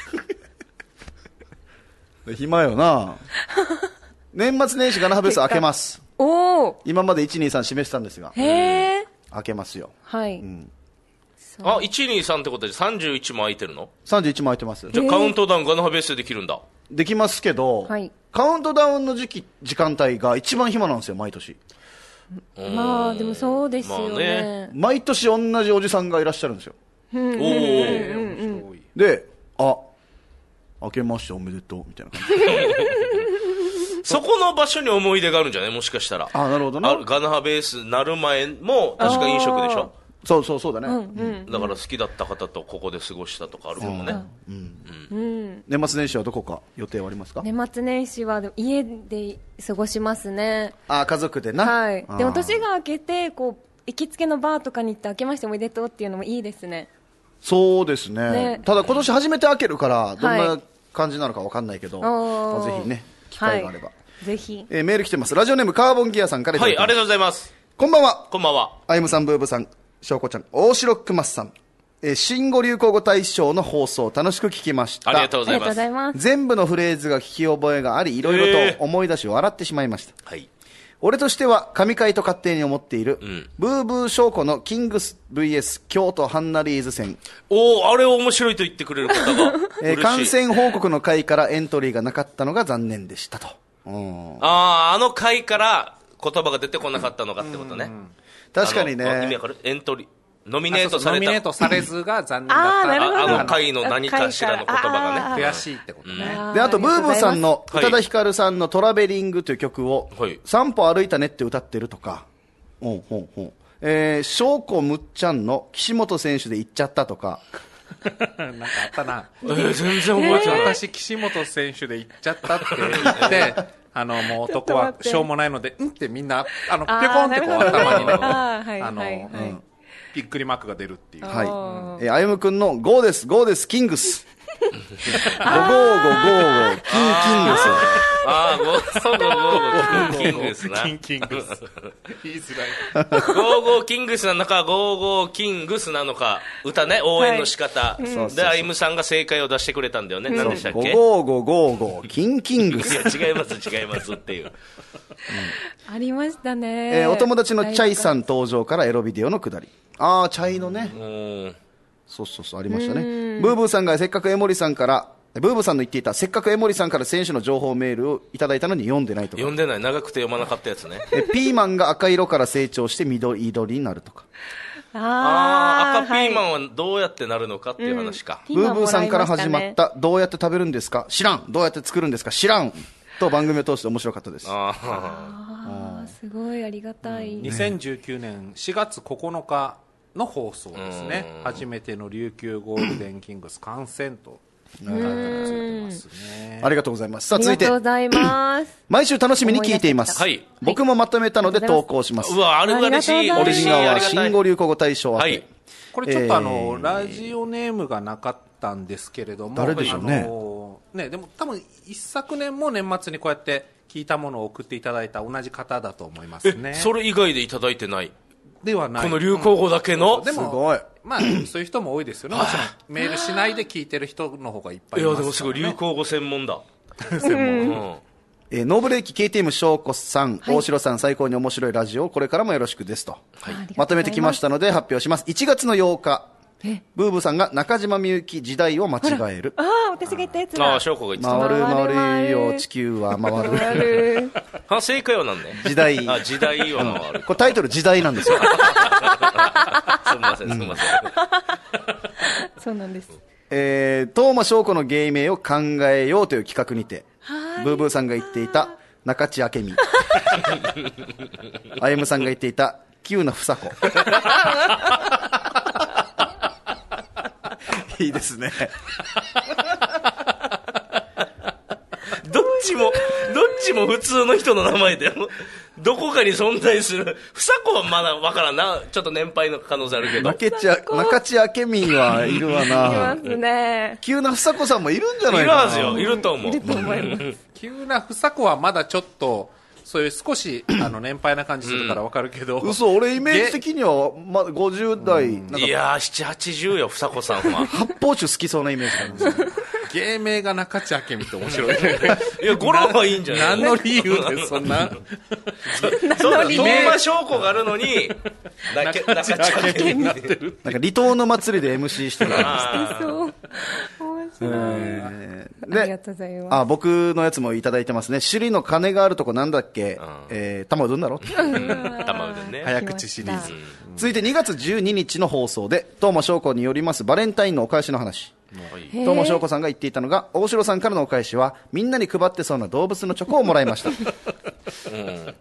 暇よな。年末年始ガナハベース開けます。 おお。 今までいち、に、さん示してたんですが、 へえ。 開けますよ。 はい。 あ、いち、に、さんってことでさんじゅういちも空いてるの？ さんじゅういちも空いてます。 じゃあカウントダウンガナハベースでできるんだ。 できますけど、 はいカウントダウンの時期、時間帯が一番暇なんですよ、毎年。 まあでもそうですよまあね。 毎年同じおじさんがいらっしゃるんですよ。 おお。 で、あ、開けましておめでとう、みたいな感じ。 そこの場所に思い出があるんじゃない？もしかしたら。 あ、なるほどあな。 ガナハベースなる前も確か飲食でしょ？ そうそうそうだね、 うんうんだから好きだった方とここで過ごしたとかあるかもね、 うん年末年始はどこか予定はありますか？ 年末年始はでも家で過ごしますね。 あ、家族でな。 はいあーでも年が明けてこう行きつけのバーとかに行って明けましておめでとうっていうのもいいですね。 そうですね。 ねただ今年初めて開けるから、どんはない感じなのかわかんないけど、 おーまあぜひね、機会があれば。 はい、ぜひ。 えーメール来てます。ラジオネームカーボンギアさんからいたはい、 だきました。 ありがとうございます。 こんばんは。 こんばんは。 あゆむさん、ブーブさん、しょうこちゃん、大城くまさん。えー新語・流行語大賞の放送、楽しく聞きました。 ありがとうありがとうごございます。 ざいます。 全部のフレーズが聞き覚えがあり、いろいろと思い出し笑ってしまいました。 はい。 俺としては神回と勝手に思っている、 んブーブー証拠のキングス ブイエス 京都ハンナリーズ戦、 おー、あれ面白いと言ってくれる方が。 えー嬉しい感染報告の回からエントリーがなかったのが残念でしたと。うんああ、あの回から言葉が出てこなかったのかってことね。 確かにあの意味ねわかる？エントリー。ノミネートされた。 ノミネートされずが残念だったあーなるほどああの回の何かしらの言葉がね。 悔しいってことね、 であとブーブーさんのはい宇多田ヒカルさんのトラベリングという曲をはい散歩歩いたねって歌ってるとか、ほうほうほうえー、翔子むっちゃんの岸本選手で行っちゃったとか、 なんかあったなえー、全然覚えてない。 私岸本選手で行っちゃったって言ってあのもう男はしょうもないのでうんってみんなあのピョコンってこうあーなるほど頭にねあーはいあの、 はいはいうんびっくりマークが出るっていうはいあえー、あゆむくんのゴーですゴーですキングスゴゴーゴゴーゴーキンキングスああ、ゴーゴーゴーゴーキングスな。 キンキングス言いづらいゴーゴーキングスなのか、ゴーゴーキングスなのか、歌ね、応援の仕方。 そうそうで、アイムさんが正解を出してくれたんだよね。何でしたっゴけ？ ゴーゴゴーゴーキンキングスいや、違います、違いますっていう。 ありましたね。 えーお友達のチャイさん登場からエロビデオのくだり。ああ、チャイのね。 うん。 そうそうそう、ありましたね。ブーブーさんがせっかく江森さんから、ブーブーさんの言っていた、せっかく江森さんから選手の情報メールをいただいたのに読んでないとか。 読んでない。長くて読まなかったやつね。 えピーマンが赤色から成長して緑色になるとか。 ああ、赤ピーマン。 ンはどうやってなるのかっていう話か。 ピーマンブーブーさんから始まもらいまった、どうやって食べるんですか知らん。どうやって作るんですか知らん。と番組を通して面白かったです。 ああ。 あーすごいありがたい。 にせんじゅうきゅうねんしがつここのかの放送ですね初めての琉球ゴールデンキングス観戦と書いてますねありがとうございます。さあ、続いてありがとう、ございます。 毎週楽しみに聞いています。 はい僕もまとめたので投稿します。 うわ、あれ嬉しい。 ありがとうございますオリジナルは嬉しいありがたい新語・流行語大賞は、 はい。 これちょっとあの、 えーラジオネームがなかったんですけれども誰でしょうねあのねでも多分一昨年も年末にこうやって聞いたものを送っていただいた同じ方だと思いますえ、 ねそれ以外でいただいてない。 ではないこの流行語だけの。 ですもごい。 まあそういう人も多いですよねもちろんメールしないで聞いてる人の方がいっぱいいや、 いますから、ね、 でもすごい流行語専門だ。 専門うん。 えーノーブレーキ ケーティーエム 翔子さん、大城さん、最高に面白いラジオをこれからもよろしくですと。まとめてきましたので発表します。いちがつのようか、ブーブーさんが中島みゆき時代を間違える。 ああ、私が言ったやつだ。 ああ、翔子が言ってた。 回る回る回るよ、 回る地球は回る。 ある。 あ、正解はなんね。 時代。 あ、時代は回る。 これタイトル時代なんですよ。 すみません、すみません。 そうなんです。 えー、東間翔子の芸名を考えようという企画にて、 はいブーブーさんが言っていた中地明美、あゆむさんが言っていた急な房子。いいですね。 どっちも、どっちも普通の人の名前で、どこかに存在する。ふさこはまだわからんな。ちょっと年配の可能性あるけど。 中地中地明美はいるわいなま。すね。 急な房子さんもいるんじゃいるないかな。 はずよ。いると思う。 いると思います。 急なふさこはまだちょっとそういう少しあの年配な感じするからわかるけど、 嘘、俺イメージ的にはまだごじゅう代、なんかいやー、七八十よ、ふさこさんは。 発泡酒好きそうなイメージがあるんですよ。 芸名が中地明美って面白いねいや、語呂はいいんじゃない何の理由でそんなそうだ、 イメージ東間翔子があるのに、なけ中地明美になってるなんか離島の祭りで エムシー してる。 あーそう。面白い。 えーありがとうございます。 あ、僕のやつもいただいてますね。首里の鐘があるとこなんだっけ、えー、玉うどんだろ玉うどんね。 早口シリーズ続いてにがつじゅうににちの放送で、東間翔子によりますバレンタインのお返しの話。 へー東間翔子さんが言っていたのが、大城さんからのお返しは、みんなに配ってそうな動物のチョコをもらいました。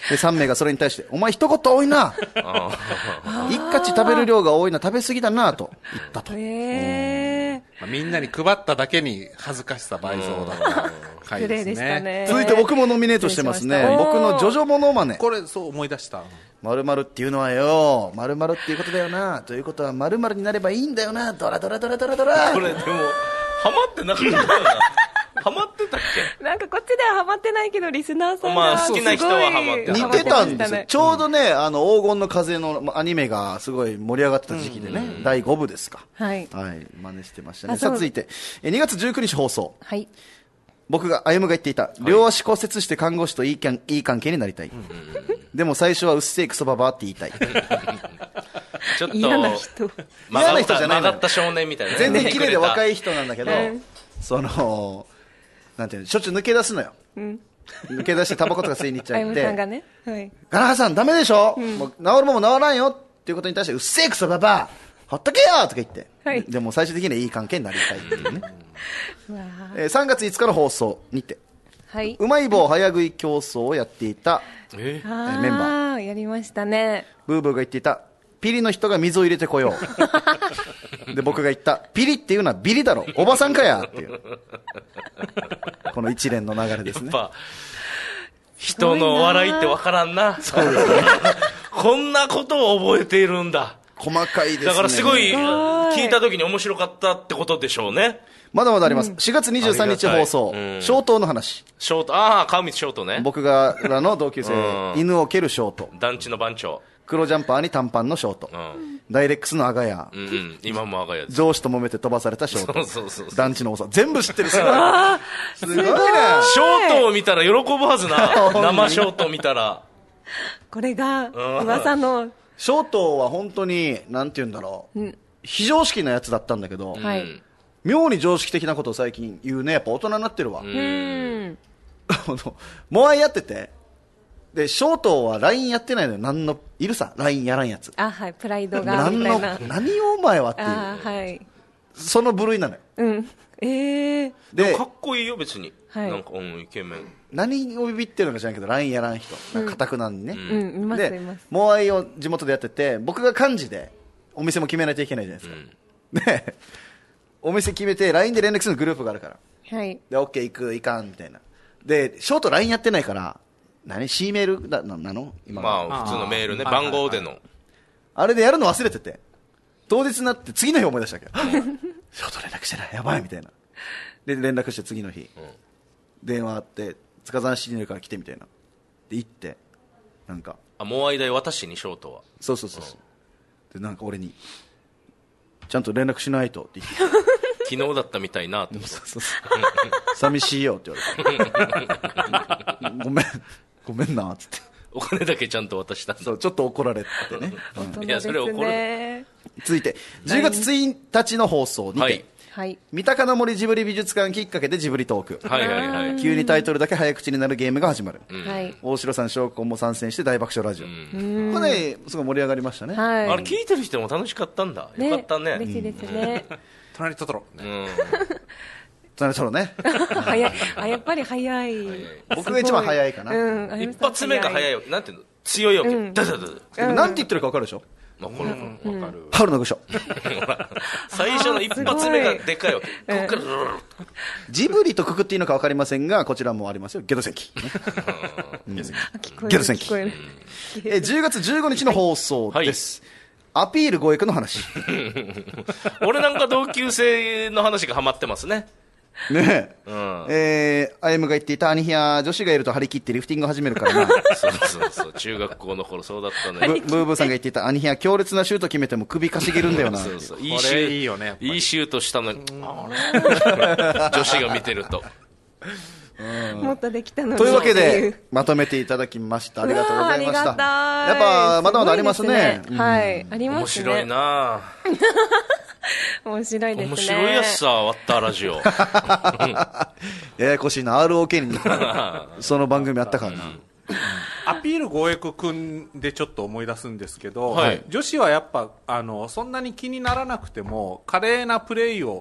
でさん名がそれに対してお前一言多いな一家食べる量が多いな、食べ過ぎだなと言ったと。 へまあみんなに配っただけに恥ずかしさ倍増だった回失礼ですね。 でしたね。 続いて僕もノミネートしてますね。 失礼しました僕のジョジョモノマネ。 これそう思い出した。 〇〇っていうのはよ、〇〇っていうことだよな、ということは〇〇になればいいんだよな、ドラドラドラドラドラ。 これでもハマってなかったよな。ハマってたっけ？ なんかこっちではハマってないけどリスナーさんがまあ好きな人はハマって似てたんですよ。ちょうどね、あの黄金の風のアニメがすごい盛り上がってた時期でね、だいごぶですか。 はい。 はい、真似してましたね。 あそうさあ続いて、えにがつじゅうくにち放送。 はい。 僕が、歩夢が言っていた、両足骨折して看護師といい関いい関係になりたい。でも最初はうっせえクソババアって言いたい。 ちょっと嫌な人。 嫌な人じゃないの曲がった少年みたいな。 全然綺麗で若い。 い人なんだけど、 うんその、なんていうの、しょっちゅう抜け出すのよ。抜け出してタバコとか吸いに行っちあゆゃって、 むさんがね。はい。 ガラハさんダメでしょ、もう治るもんも治らんよっていうことに対して、うっせえクソババアほっとけよとか言って、 はいでも最終的にはいい関係になりたいっていうね。 うわーえーさんがついつかの放送にて、 はい。 うまい棒早食い競争をやっていた、 えあーメンバーやりましたね。 ブーブーが言っていた、ピリの人が水を入れてこよう。で、僕が言った、ピリっていうのはビリだろ、おばさんかやっていう。この一連の流れですね。 やっぱ、人の笑いってわからんな。そうですね。こんなことを覚えているんだ。 細かいですね。 だからすごい、 すごい聞いた時に面白かったってことでしょうね。 まだまだあります。しがつにじゅうさんにち放送、 ありがたいうん消灯の話。 ショート、ああ、川光ショートね。 僕がらの同級生、 うん犬を蹴るショート。 団地の番長。 黒ジャンパーに短パンのショート。 うん。 ダイレックスのアガヤ。 うんうん。今も赤いやつ。 上司と揉めて飛ばされたショート。 そうそうそうそう。 団地のおさん。全部知ってるすごい。すごいね。 ショートを見たら喜ぶはずな。生ショート見たら。 これがん噂の、 ショートは本当に、なんて言うんだろう。非常識なやつだったんだけど、 はい。 うん妙に常識的なことを最近言うね。やっぱ大人になってるわ。 うーん。 あのモアイやってて、で、ショートは ライン やってないのよ。なんの、いるさ、ライン やらんやつ。 あ、はい。プライドが、 何の、 みたいな。 何をお前はっていう。 あーはい。 その部類なのよ。 うん。ええででもかっこいいよ、別に。 はいなんか、うん、イケメン。 何をビビってるのか知らんけど、ライン やらん人。なんか固くなんにね。 うん、いますいでます。、 モアイを地元でやってて、僕が幹事で、お店も決めないといけないじゃないですか。で、お店決めて、ライン で連絡するグループがあるから。 はい。 で、OK 行く、行かん、みたいな。で、ショート ライン やってないから、何 ?C メールだななの今の。 まあ、普通のメールね、 あー番号での。 あれでやるの忘れてて、当日になって次の日思い出したけど、ショート連絡してない、やばい、みたいな。で、連絡して次の日、電話あって、塚山市にいるから来て、みたいな。で、行って、なんか、 あ、もう間私にショートは。 そうそうそうそう。で、なんか俺に、ちゃんと連絡しないとって言って、 昨日だったみたいなって。 そうそうそう寂しいよって言われて、ごめん、ごめんな、つって。 お金だけちゃんと渡したんだ。 そう、ちょっと怒られてね。うん大人いやそれ怒るね。 続いて、じゅうがつついたちの放送にて、 はい。 はい。 三鷹の森ジブリ美術館きっかけでジブリトーク。 はいはいはい。 急にタイトルだけ早口になるゲームが始まる。 はい。 大城さん、翔子も参戦して大爆笑ラジオ。これね、すごい盛り上がりましたね。 はい。 あれ聞いてる人も楽しかったんだ。よかったね。 嬉しいですね。 隣トトロ。 うん。 それそろね。 早い。あ、やっぱり早い。 僕が一番早いかな。 うん。あゆみさん一発目が早いよ。なんていうの強いわけ。ダダダダ。 でもなんて言ってるか分かるでしょ。 まあ、これ、 わかる。 春の具象。 最初の一発目がでかいわけ。こっから、 ジブリとくくっていいのか分かりませんが、こちらもありますよ。ゲド戦記。 あ聞こえる。 ゲルセンキ聞こえる。 えじゅうがつじゅうごにちの放送です。アピール合育の話。 俺なんか同級生の話がハマってますね。 ねえ。 うん。 えー、アイムが言っていた兄貴や女子がいると張り切ってリフティングを始めるからな。 そうそうそう。中学校の頃そうだったね。 ブブーブーさんが言っていた兄貴や強烈なシュート決めても首かしげるんだよな。 そうそう。いこれいシューいいよねやっぱりいいシュートしたのに、あれ女子が見てると。 もっとできたのに。 というわけっていでう、 まとめていただきました。ありがとうございました。 うわーありがたいやっぱ、まだまだありますね。 すごいですはい。ありますね。 面白いな面白いですね。 面白いやつさ、割ったラジオ。 ややこしいな、アールオーケー にその番組あったからな。 アピール合育くんでちょっと思い出すんですけど、 はい女子はやっぱあのそんなに気にならなくても華麗なプレーを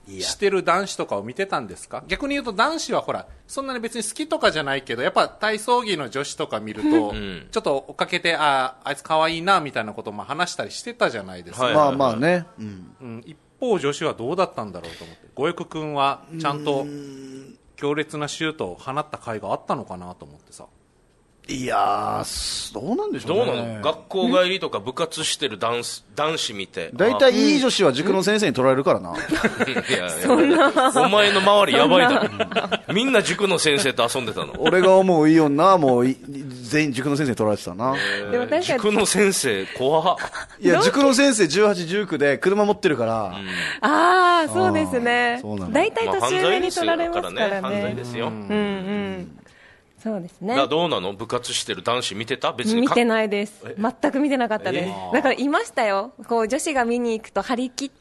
してる男子とかを見てたんですか？逆に言うと男子はほらそんなに別に好きとかじゃないけどやっぱ体操着の女子とか見ると、うん、ちょっと追っかけてああいつ可愛いなみたいなことも話したりしてたじゃないですか、 はいはいはい、まあまあね、うんうん、一方女子はどうだったんだろうと思って、ゴエク君はちゃんと強烈なシュートを放った甲斐があったのかなと思ってさ。 いやー、どうなんでしょうね。 どうなの？学校帰りとか部活してる男子、男子見て。 大体いい女子は塾の先生に取られるからな。いやいや、お前の周りやばいだろ。みんな塾の先生と遊んでたの。 俺が思ういい女はもう全員塾の先生に取られてたな。 でも確かに塾の先生怖っ。 いや、塾の先生じゅうはち、じゅうきゅうで車持ってるから。うん、 ああ、そうですね。 そうなの。 大体年上に取られますからね。 犯罪ですよ。うんうん。 そうですね。 どうなの？部活してる男子見てた？別に見てないです。全く見てなかったです。だからいましたよ。こう女子が見に行くと張り切って、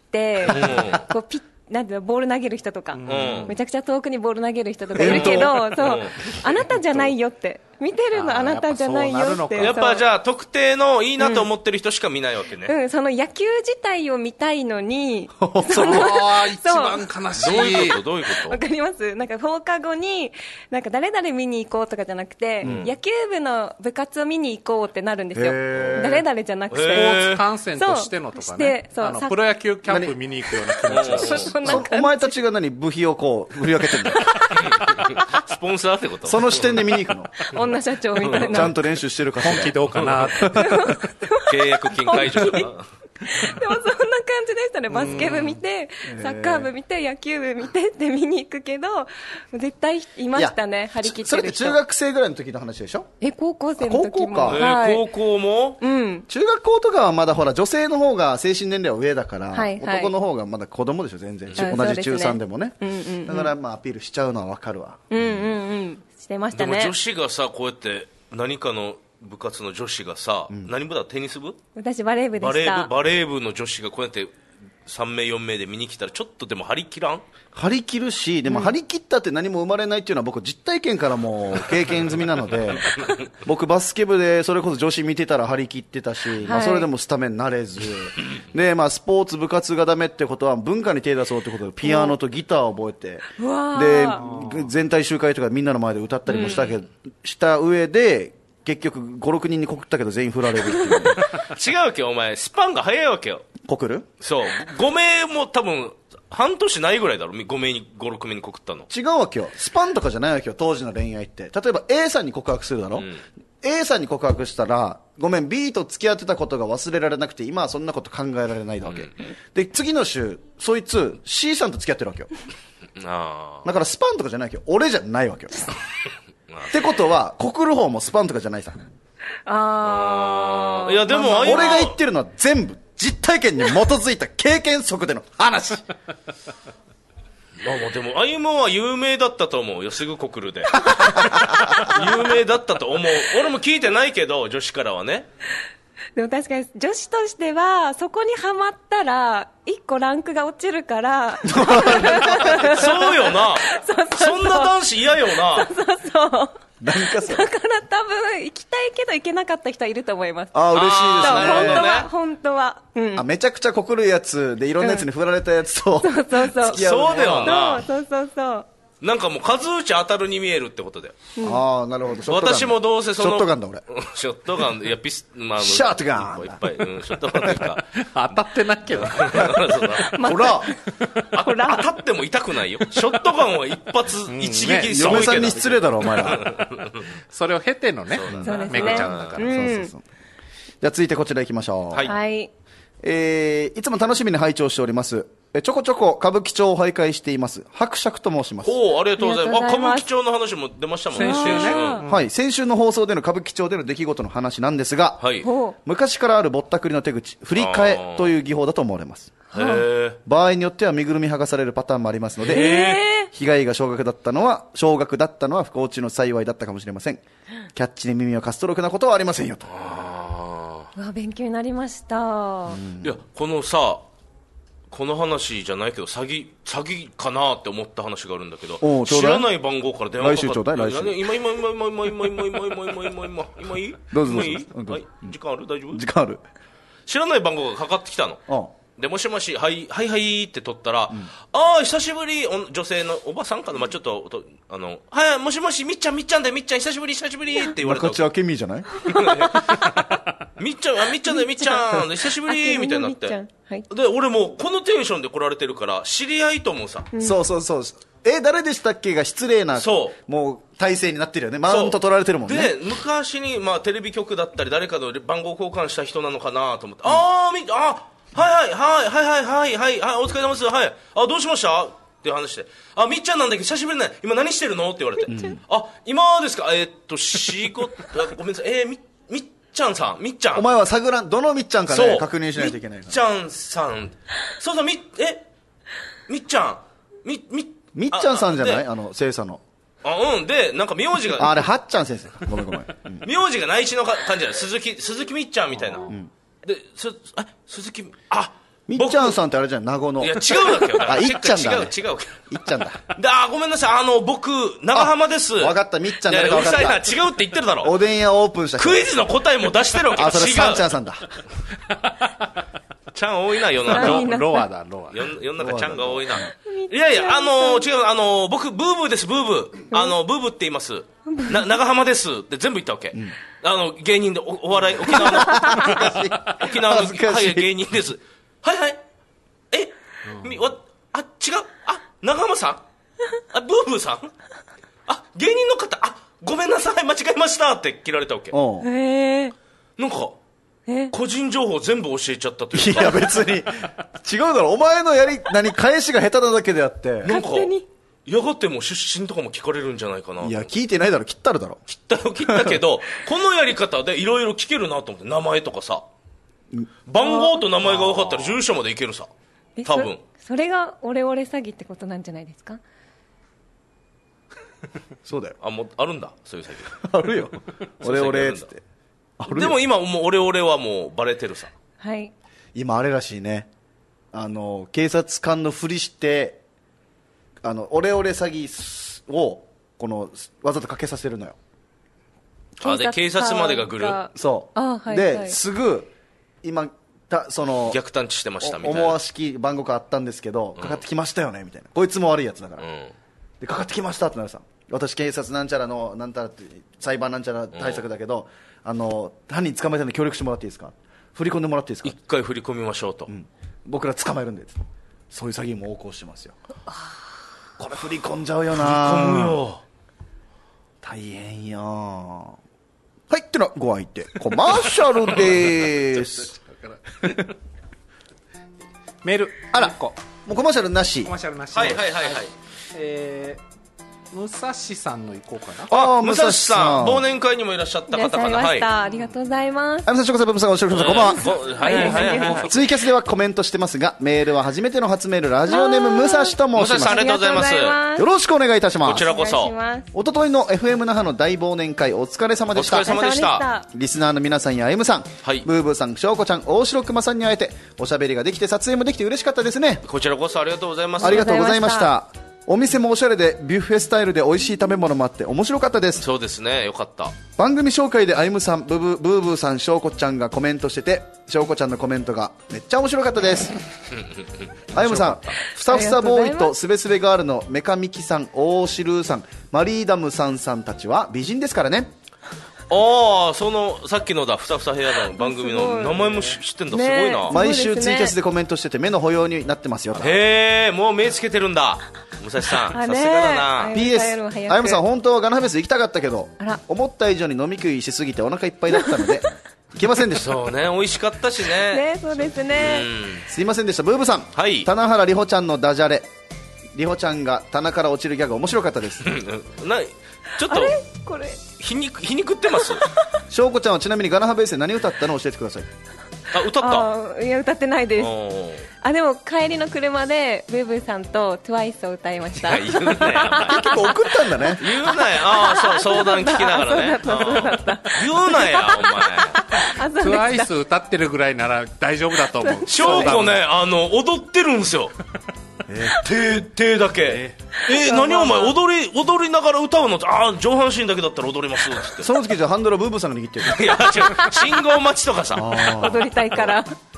こうピッなんていうの、ボール投げる人とか、うん、めちゃくちゃ遠くにボール投げる人とかいるけど、そう、あなたじゃないよって、見てるのあなたじゃないよって。 やっぱじゃあ特定のいいなと思ってる人しか見ないわけね。 うん、うん、その野球自体を見たいのに、 その一番悲しい。 どういうことどういうことわかります？なんか放課後に、なんか誰々見に行こうとかじゃなくて、うん、野球部の部活を見に行こうってなるんですよ。誰々じゃなくて。 スポーツ観戦としてのとかね。 そう、 あのプロ野球キャンプ見に行くような気持ちです。 お前たちが何部費をこう振り分けてるの？ スポンサーってこと？ その視点で見に行くの？ 女社長みたいな。 ちゃんと練習してるかしら。 本気どうかなって契約金解除かな。 でもそんな感じでしたね。バスケ部見て、サッカー部見て、野球部見てって見に行くけど、絶対いましたね、張り切ってる人。 それって中学生ぐらいの時の話でしょ？ え、高校生の時も。 高校か。 はい、 高校も？ うん。 中学校とかはまだほら、女性の方が精神年齢は上だから、はいはい、男の方がまだ子供でしょ、全然。同じ中さんでもね。うんうんうん、だからまあアピールしちゃうのはわかるわ。 うんうんうん。してましたね。 でも女子がさ、こうやって何かの部活の女子がさ、うん、何部だ？テニス部？ 私バレー部でした。 バレー部、バレー部の女子がこうやってさん名よん名で見に来たらちょっとでも張り切らん？ 張り切るし、でも張り切ったって何も生まれないっていうのは僕実体験からも経験済みなので僕バスケ部でそれこそ女子見てたら張り切ってたし、はい、まあ、それでもスタメンなれずで、まあ、スポーツ部活がダメってことは文化に手出そうってことでピアノとギターを覚えて、で全体集会とかみんなの前で歌ったりもしたけど、うん、した上で結局ご、ろくにんに告ったけど全員振られるっていう、ね、 違うわけよ、お前スパンが早いわけよ。 告る？ そう、ご名も多分半年ないぐらいだろ、ご名にご、ろく名に告ったの。 違うわけよ、スパンとかじゃないわけよ、当時の恋愛って。例えば A さんに告白するだろ、うん、A さんに告白したらごめん B と付き合ってたことが忘れられなくて今はそんなこと考えられないわけ、うん、で次の週そいつ C さんと付き合ってるわけよあだからスパンとかじゃないわけよ、俺じゃないわけよってことは告る方もスパンとかじゃないさ。 ああ、いやでも、まあ、 俺が言ってるのは全部実体験に基づいた経験則での話まあでも歩夢は有名だったと思うよ、すぐ告るで有名だったと思う。俺も聞いてないけど女子からはね。 でも確かに女子としてはそこにはまったら一個ランクが落ちるからそうよなそうそうそう、 そんな男子嫌よな。 そうそうそうなんかそうだから多分行きたいけど行けなかった人はいると思います。 ああ、嬉しいですね。 本当は本当は、うん、 あ、めちゃくちゃ告るやつでいろんなやつに振られたやつと、うん、 そうそうそう付き合う、ね、 そうだよな。 そうそうそうそう、 なんかもう数打ち当たるに見えるってことだよ、 うん、ああなるほど。 私もどうせそのショットガンだ俺ショットガンいやピス、まあ、 ショットガンいっぱい、うん、ショットガンというか当たってないけどほら当たっても痛くないよ。ショットガンは一発一撃すごいけど、 嫁さんに失礼だろお前らそれを経てのねメグちゃんだから、うん、そうそうそう。 じゃあ続いてこちら行きましょう。 はい、はい、 えー、いつも楽しみに拝聴しておりますちょこちょこ歌舞伎町を徘徊しています伯爵と申します。 おお、ありがとうございます。あ、歌舞伎町の話も出ましたもんね、 先週ね、 うん、はい、先週の放送での歌舞伎町での出来事の話なんですが、はい、昔からあるぼったくりの手口、振り替えという技法だと思われます。 へ場合によっては身ぐるみ剥がされるパターンもありますので、被害が少額だったのは少額だったのは不幸中の幸いだったかもしれません。キャッチに耳を貸すとろくなことはありませんよと。 ああ、勉強になりました、うん、 いやこのさこの話じゃないけど詐欺詐欺かなって思った話があるんだけど、知らない番号から電話かかって、来週ちょうだい、来週今今今今今今今今今今今今今いいどうぞどうぞ、 はい、時間ある大丈夫、 時間ある。 知らない番号がかかってきたの。 でもしもし、はいはいはいって取ったら、うん、ああ久しぶり、女性のおばさんかな、まあ、ちょっととあのはいもしもしみっちゃんみっちゃんでみっちゃん久しぶり久しぶりって言われた。 中地明美じゃない？ みっちゃんあみっちゃんでみっちゃんで久しぶりみたいになって、はい、で俺もこのテンションで来られてるから知り合いと思うさ、 うん、そうそうそう、え誰でしたっけが失礼なそうもう体勢になってるよね。マウント取られてるもんね。 で昔に、まあ、テレビ局だったり誰かの番号交換した人なのかなと思って、うん、ああみあはいはいはいはいはいはいはいお疲れ様です、はいあどうしましたっていう話で、あみっちゃんなんだけど久しぶりだね今何してるのって言われて、うん、あ今ですかえー、っと仕事ごめんなさいえー、みみっちゃんさんみっちゃんお前は探らんどのみっちゃんかね確認しないといけないから。 みっちゃんさんそうそうみえみっちゃんみみみっちゃんさんじゃないあの星座のあうんでなんか名字がああれはっちゃん先生ごめんごめん、うん、 名字が内地の感じじゃない鈴木鈴木みっちゃんみたいな、うんですあ鈴木あみっちゃんさんってあれじゃん名護のいや違うだけよあいっちゃんだ、ね、 違う違ういっちゃんだであごめんなさいあの僕長浜です分かったみっちゃん誰か分かったうるさいな違うって言ってるだろおでん屋オープンしたクイズの答えも出してるわけあそれさんちゃんさんだちゃん多いな世の中ロアだロア世の中ちゃんが多いないやいやあのー、違うあのー、僕ブーブーですブーブーあのブーブーって言いますな長浜ですって全部言ったわけ、うん、あの芸人で お, お笑い沖縄の沖縄の、はい、芸人ですはいはいえ、うん、みわあ違うあ長浜さんあブーブーさんあ芸人の方あごめんなさい間違えましたって切られたわけへえなんか個人情報全部教えちゃったというかいや別に違うだろお前のやり何返しが下手なだけであってなんかやがても出身とかも聞かれるんじゃないかな。 いや聞いてないだろ切ったるだろ切ったよ切ったけどこのやり方でいろいろ聞けるなと思って名前とかさ番号と名前が分かったら住所までいけるさ多分そ, それがオレオレ詐欺ってことなんじゃないですかそうだよあ, もうあるんだそういう詐欺あるよオレオレっつってでも今もうオレオレはもうバレてるさはい今あれらしいねあの警察官のふりしてあのオレオレ詐欺をこのわざとかけさせるのよあで警察までが来るそうあ、はい、で、はい、すぐ今たその逆探知してましたみたいな思わしき番号があったんですけど、うん、かかってきましたよねみたいなこいつも悪いやつだから、うん、でかかってきましたってなるさ私警察なんちゃらのなんたらって裁判なんちゃら対策だけど、うん、あの犯人捕まえたのに協力してもらっていいですか振り込んでもらっていいですか一回振り込みましょうと、うん、 僕ら捕まえるんでそういう詐欺も横行してますよこれ振り込んじゃうよな振り込むよ大変よはいってのご相手コマーシャルでーすメールあらもうコマーシャルなしコマーシャルなしはいはいはいはい、 えー武蔵さんの行こうかなああ武蔵さん忘年会にもいらっしゃった方かなはいありがとうございますあ武蔵さんおしろくさんこんばんははいはいはいツイキャスではコメントしてますがメールは初めての初メールラジオネーム武蔵と申します武蔵さんありがとうございますよろしくお願いいたしますこちらこそおとといの エフエム 那覇の大忘年会お疲れ様でしたお疲れ様でしたリスナーの皆さんや M さん、はい、ブーブーさんしょうこちゃん大城熊さんに会えておしゃべりができて撮影もできて嬉しかったですねこちらこそありがとうございますありがとうございましたお店もおしゃれでビュッフェスタイルで美味しい食べ物もあって面白かったですそうですねよかった番組紹介であゆむさんブブブーブーさんしょうこちゃんがコメントしててしょうこちゃんのコメントがめっちゃ面白かったですあゆむさんふさふさボーイとすべすべガールのメカミキさん大シルーさんマリーダムさんさんたちは美人ですからねああそのさっきのだふさふさ部屋の番組の名前も知ってんだ、ね、すごいな毎週ツイキャスでコメントしてて目の保養になってますよとへえもう目つけてるんだ武蔵さんさすがだなピーエス あゆむさん本当はガナハベース行きたかったけど思った以上に飲み食いしすぎてお腹いっぱいだったので行けませんでしたそうね美味しかったしねねそうですねすいませんでしたブーブさん、はい、棚原里穂ちゃんのダジャレ里穂ちゃんが棚から落ちるギャグ面白かったですなちょっとこれ皮肉皮肉ってますしょうこちゃんはちなみにガナハベースで何歌ったのを教えてくださいあ歌ったあいや歌ってないですあでも帰りの車でブーブーさんと トゥワイス を歌いましたいや言うなよ結構送ったんだね言うなよあそう相談聞きながらね言うなよお前トゥワイス 歌ってるぐらいなら大丈夫だと思うしょうこねあの踊ってるんですよえー、手, 手だけえー、えー、何お前踊り踊りながら歌うのああ上半身だけだったら踊りますってその時じゃハンドルはブーブーさんが握ってるいや違う信号待ちとかさ踊りたいから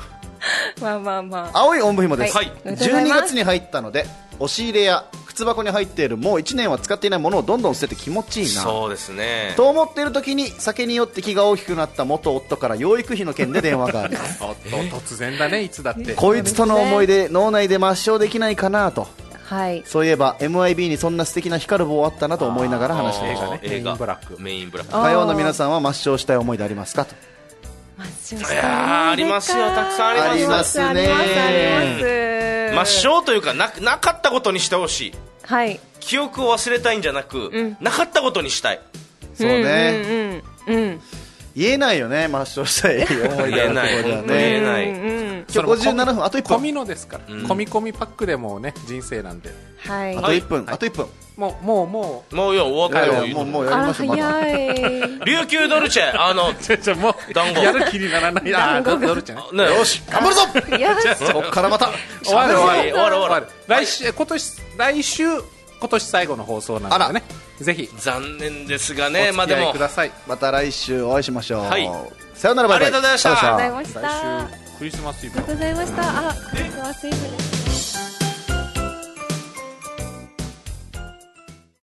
まあまあまあ。 青いおんぶひもです、 はいじゅうにがつに入ったので押し入れや靴箱に入っているもういちねんは使っていないものをどんどん捨てて気持ちいいなそうですね。 と思っている時に酒によって気が大きくなった元夫から養育費の件で電話がありますおっと突然だねいつだってこいつとの思い出脳内で抹消できないかなと。 はい。 そういえば エムアイビー にそんな素敵な光る棒あったなと思いながら話していましたね映画メインブラックメインブラック。 あ火曜の皆さんは抹消したい思い出ありますかと。 抹消いやーありますよ、たくさんありますありますねありますあります。 抹消というかななかったことにしてほしい。 はい。 記憶を忘れたいんじゃなく、 んなかったことにしたい。 そうね、 うんうんうん。うん。 言えないよね抹消したい思い出のところでは言えない本当に言えね。 ないうん。 今日ごじゅうななふんあといっぷん込みのですから、 うん込み込みパックでもね人生なんではい。 あといっぷん、あといっぷん。 もうもうももうよお別れをいやいやもうもうやりあ、 ましょうまだ早い。 琉球ドルチェあのうちょちょもう団子やる気にならないあードドルチェねねよし頑張るぞいや、 ここからまた終わる終わる終わる終わる来週今年来週今年最後の放送なんでねぜひ残念ですがおねまあ付きでも合いくださいまた来週お会いしましょう、 はいさよならバイバイありがとうございましたさよならありがとうございました。 来週クリスマスイブありがとうございました。あ、クリスマスイブです。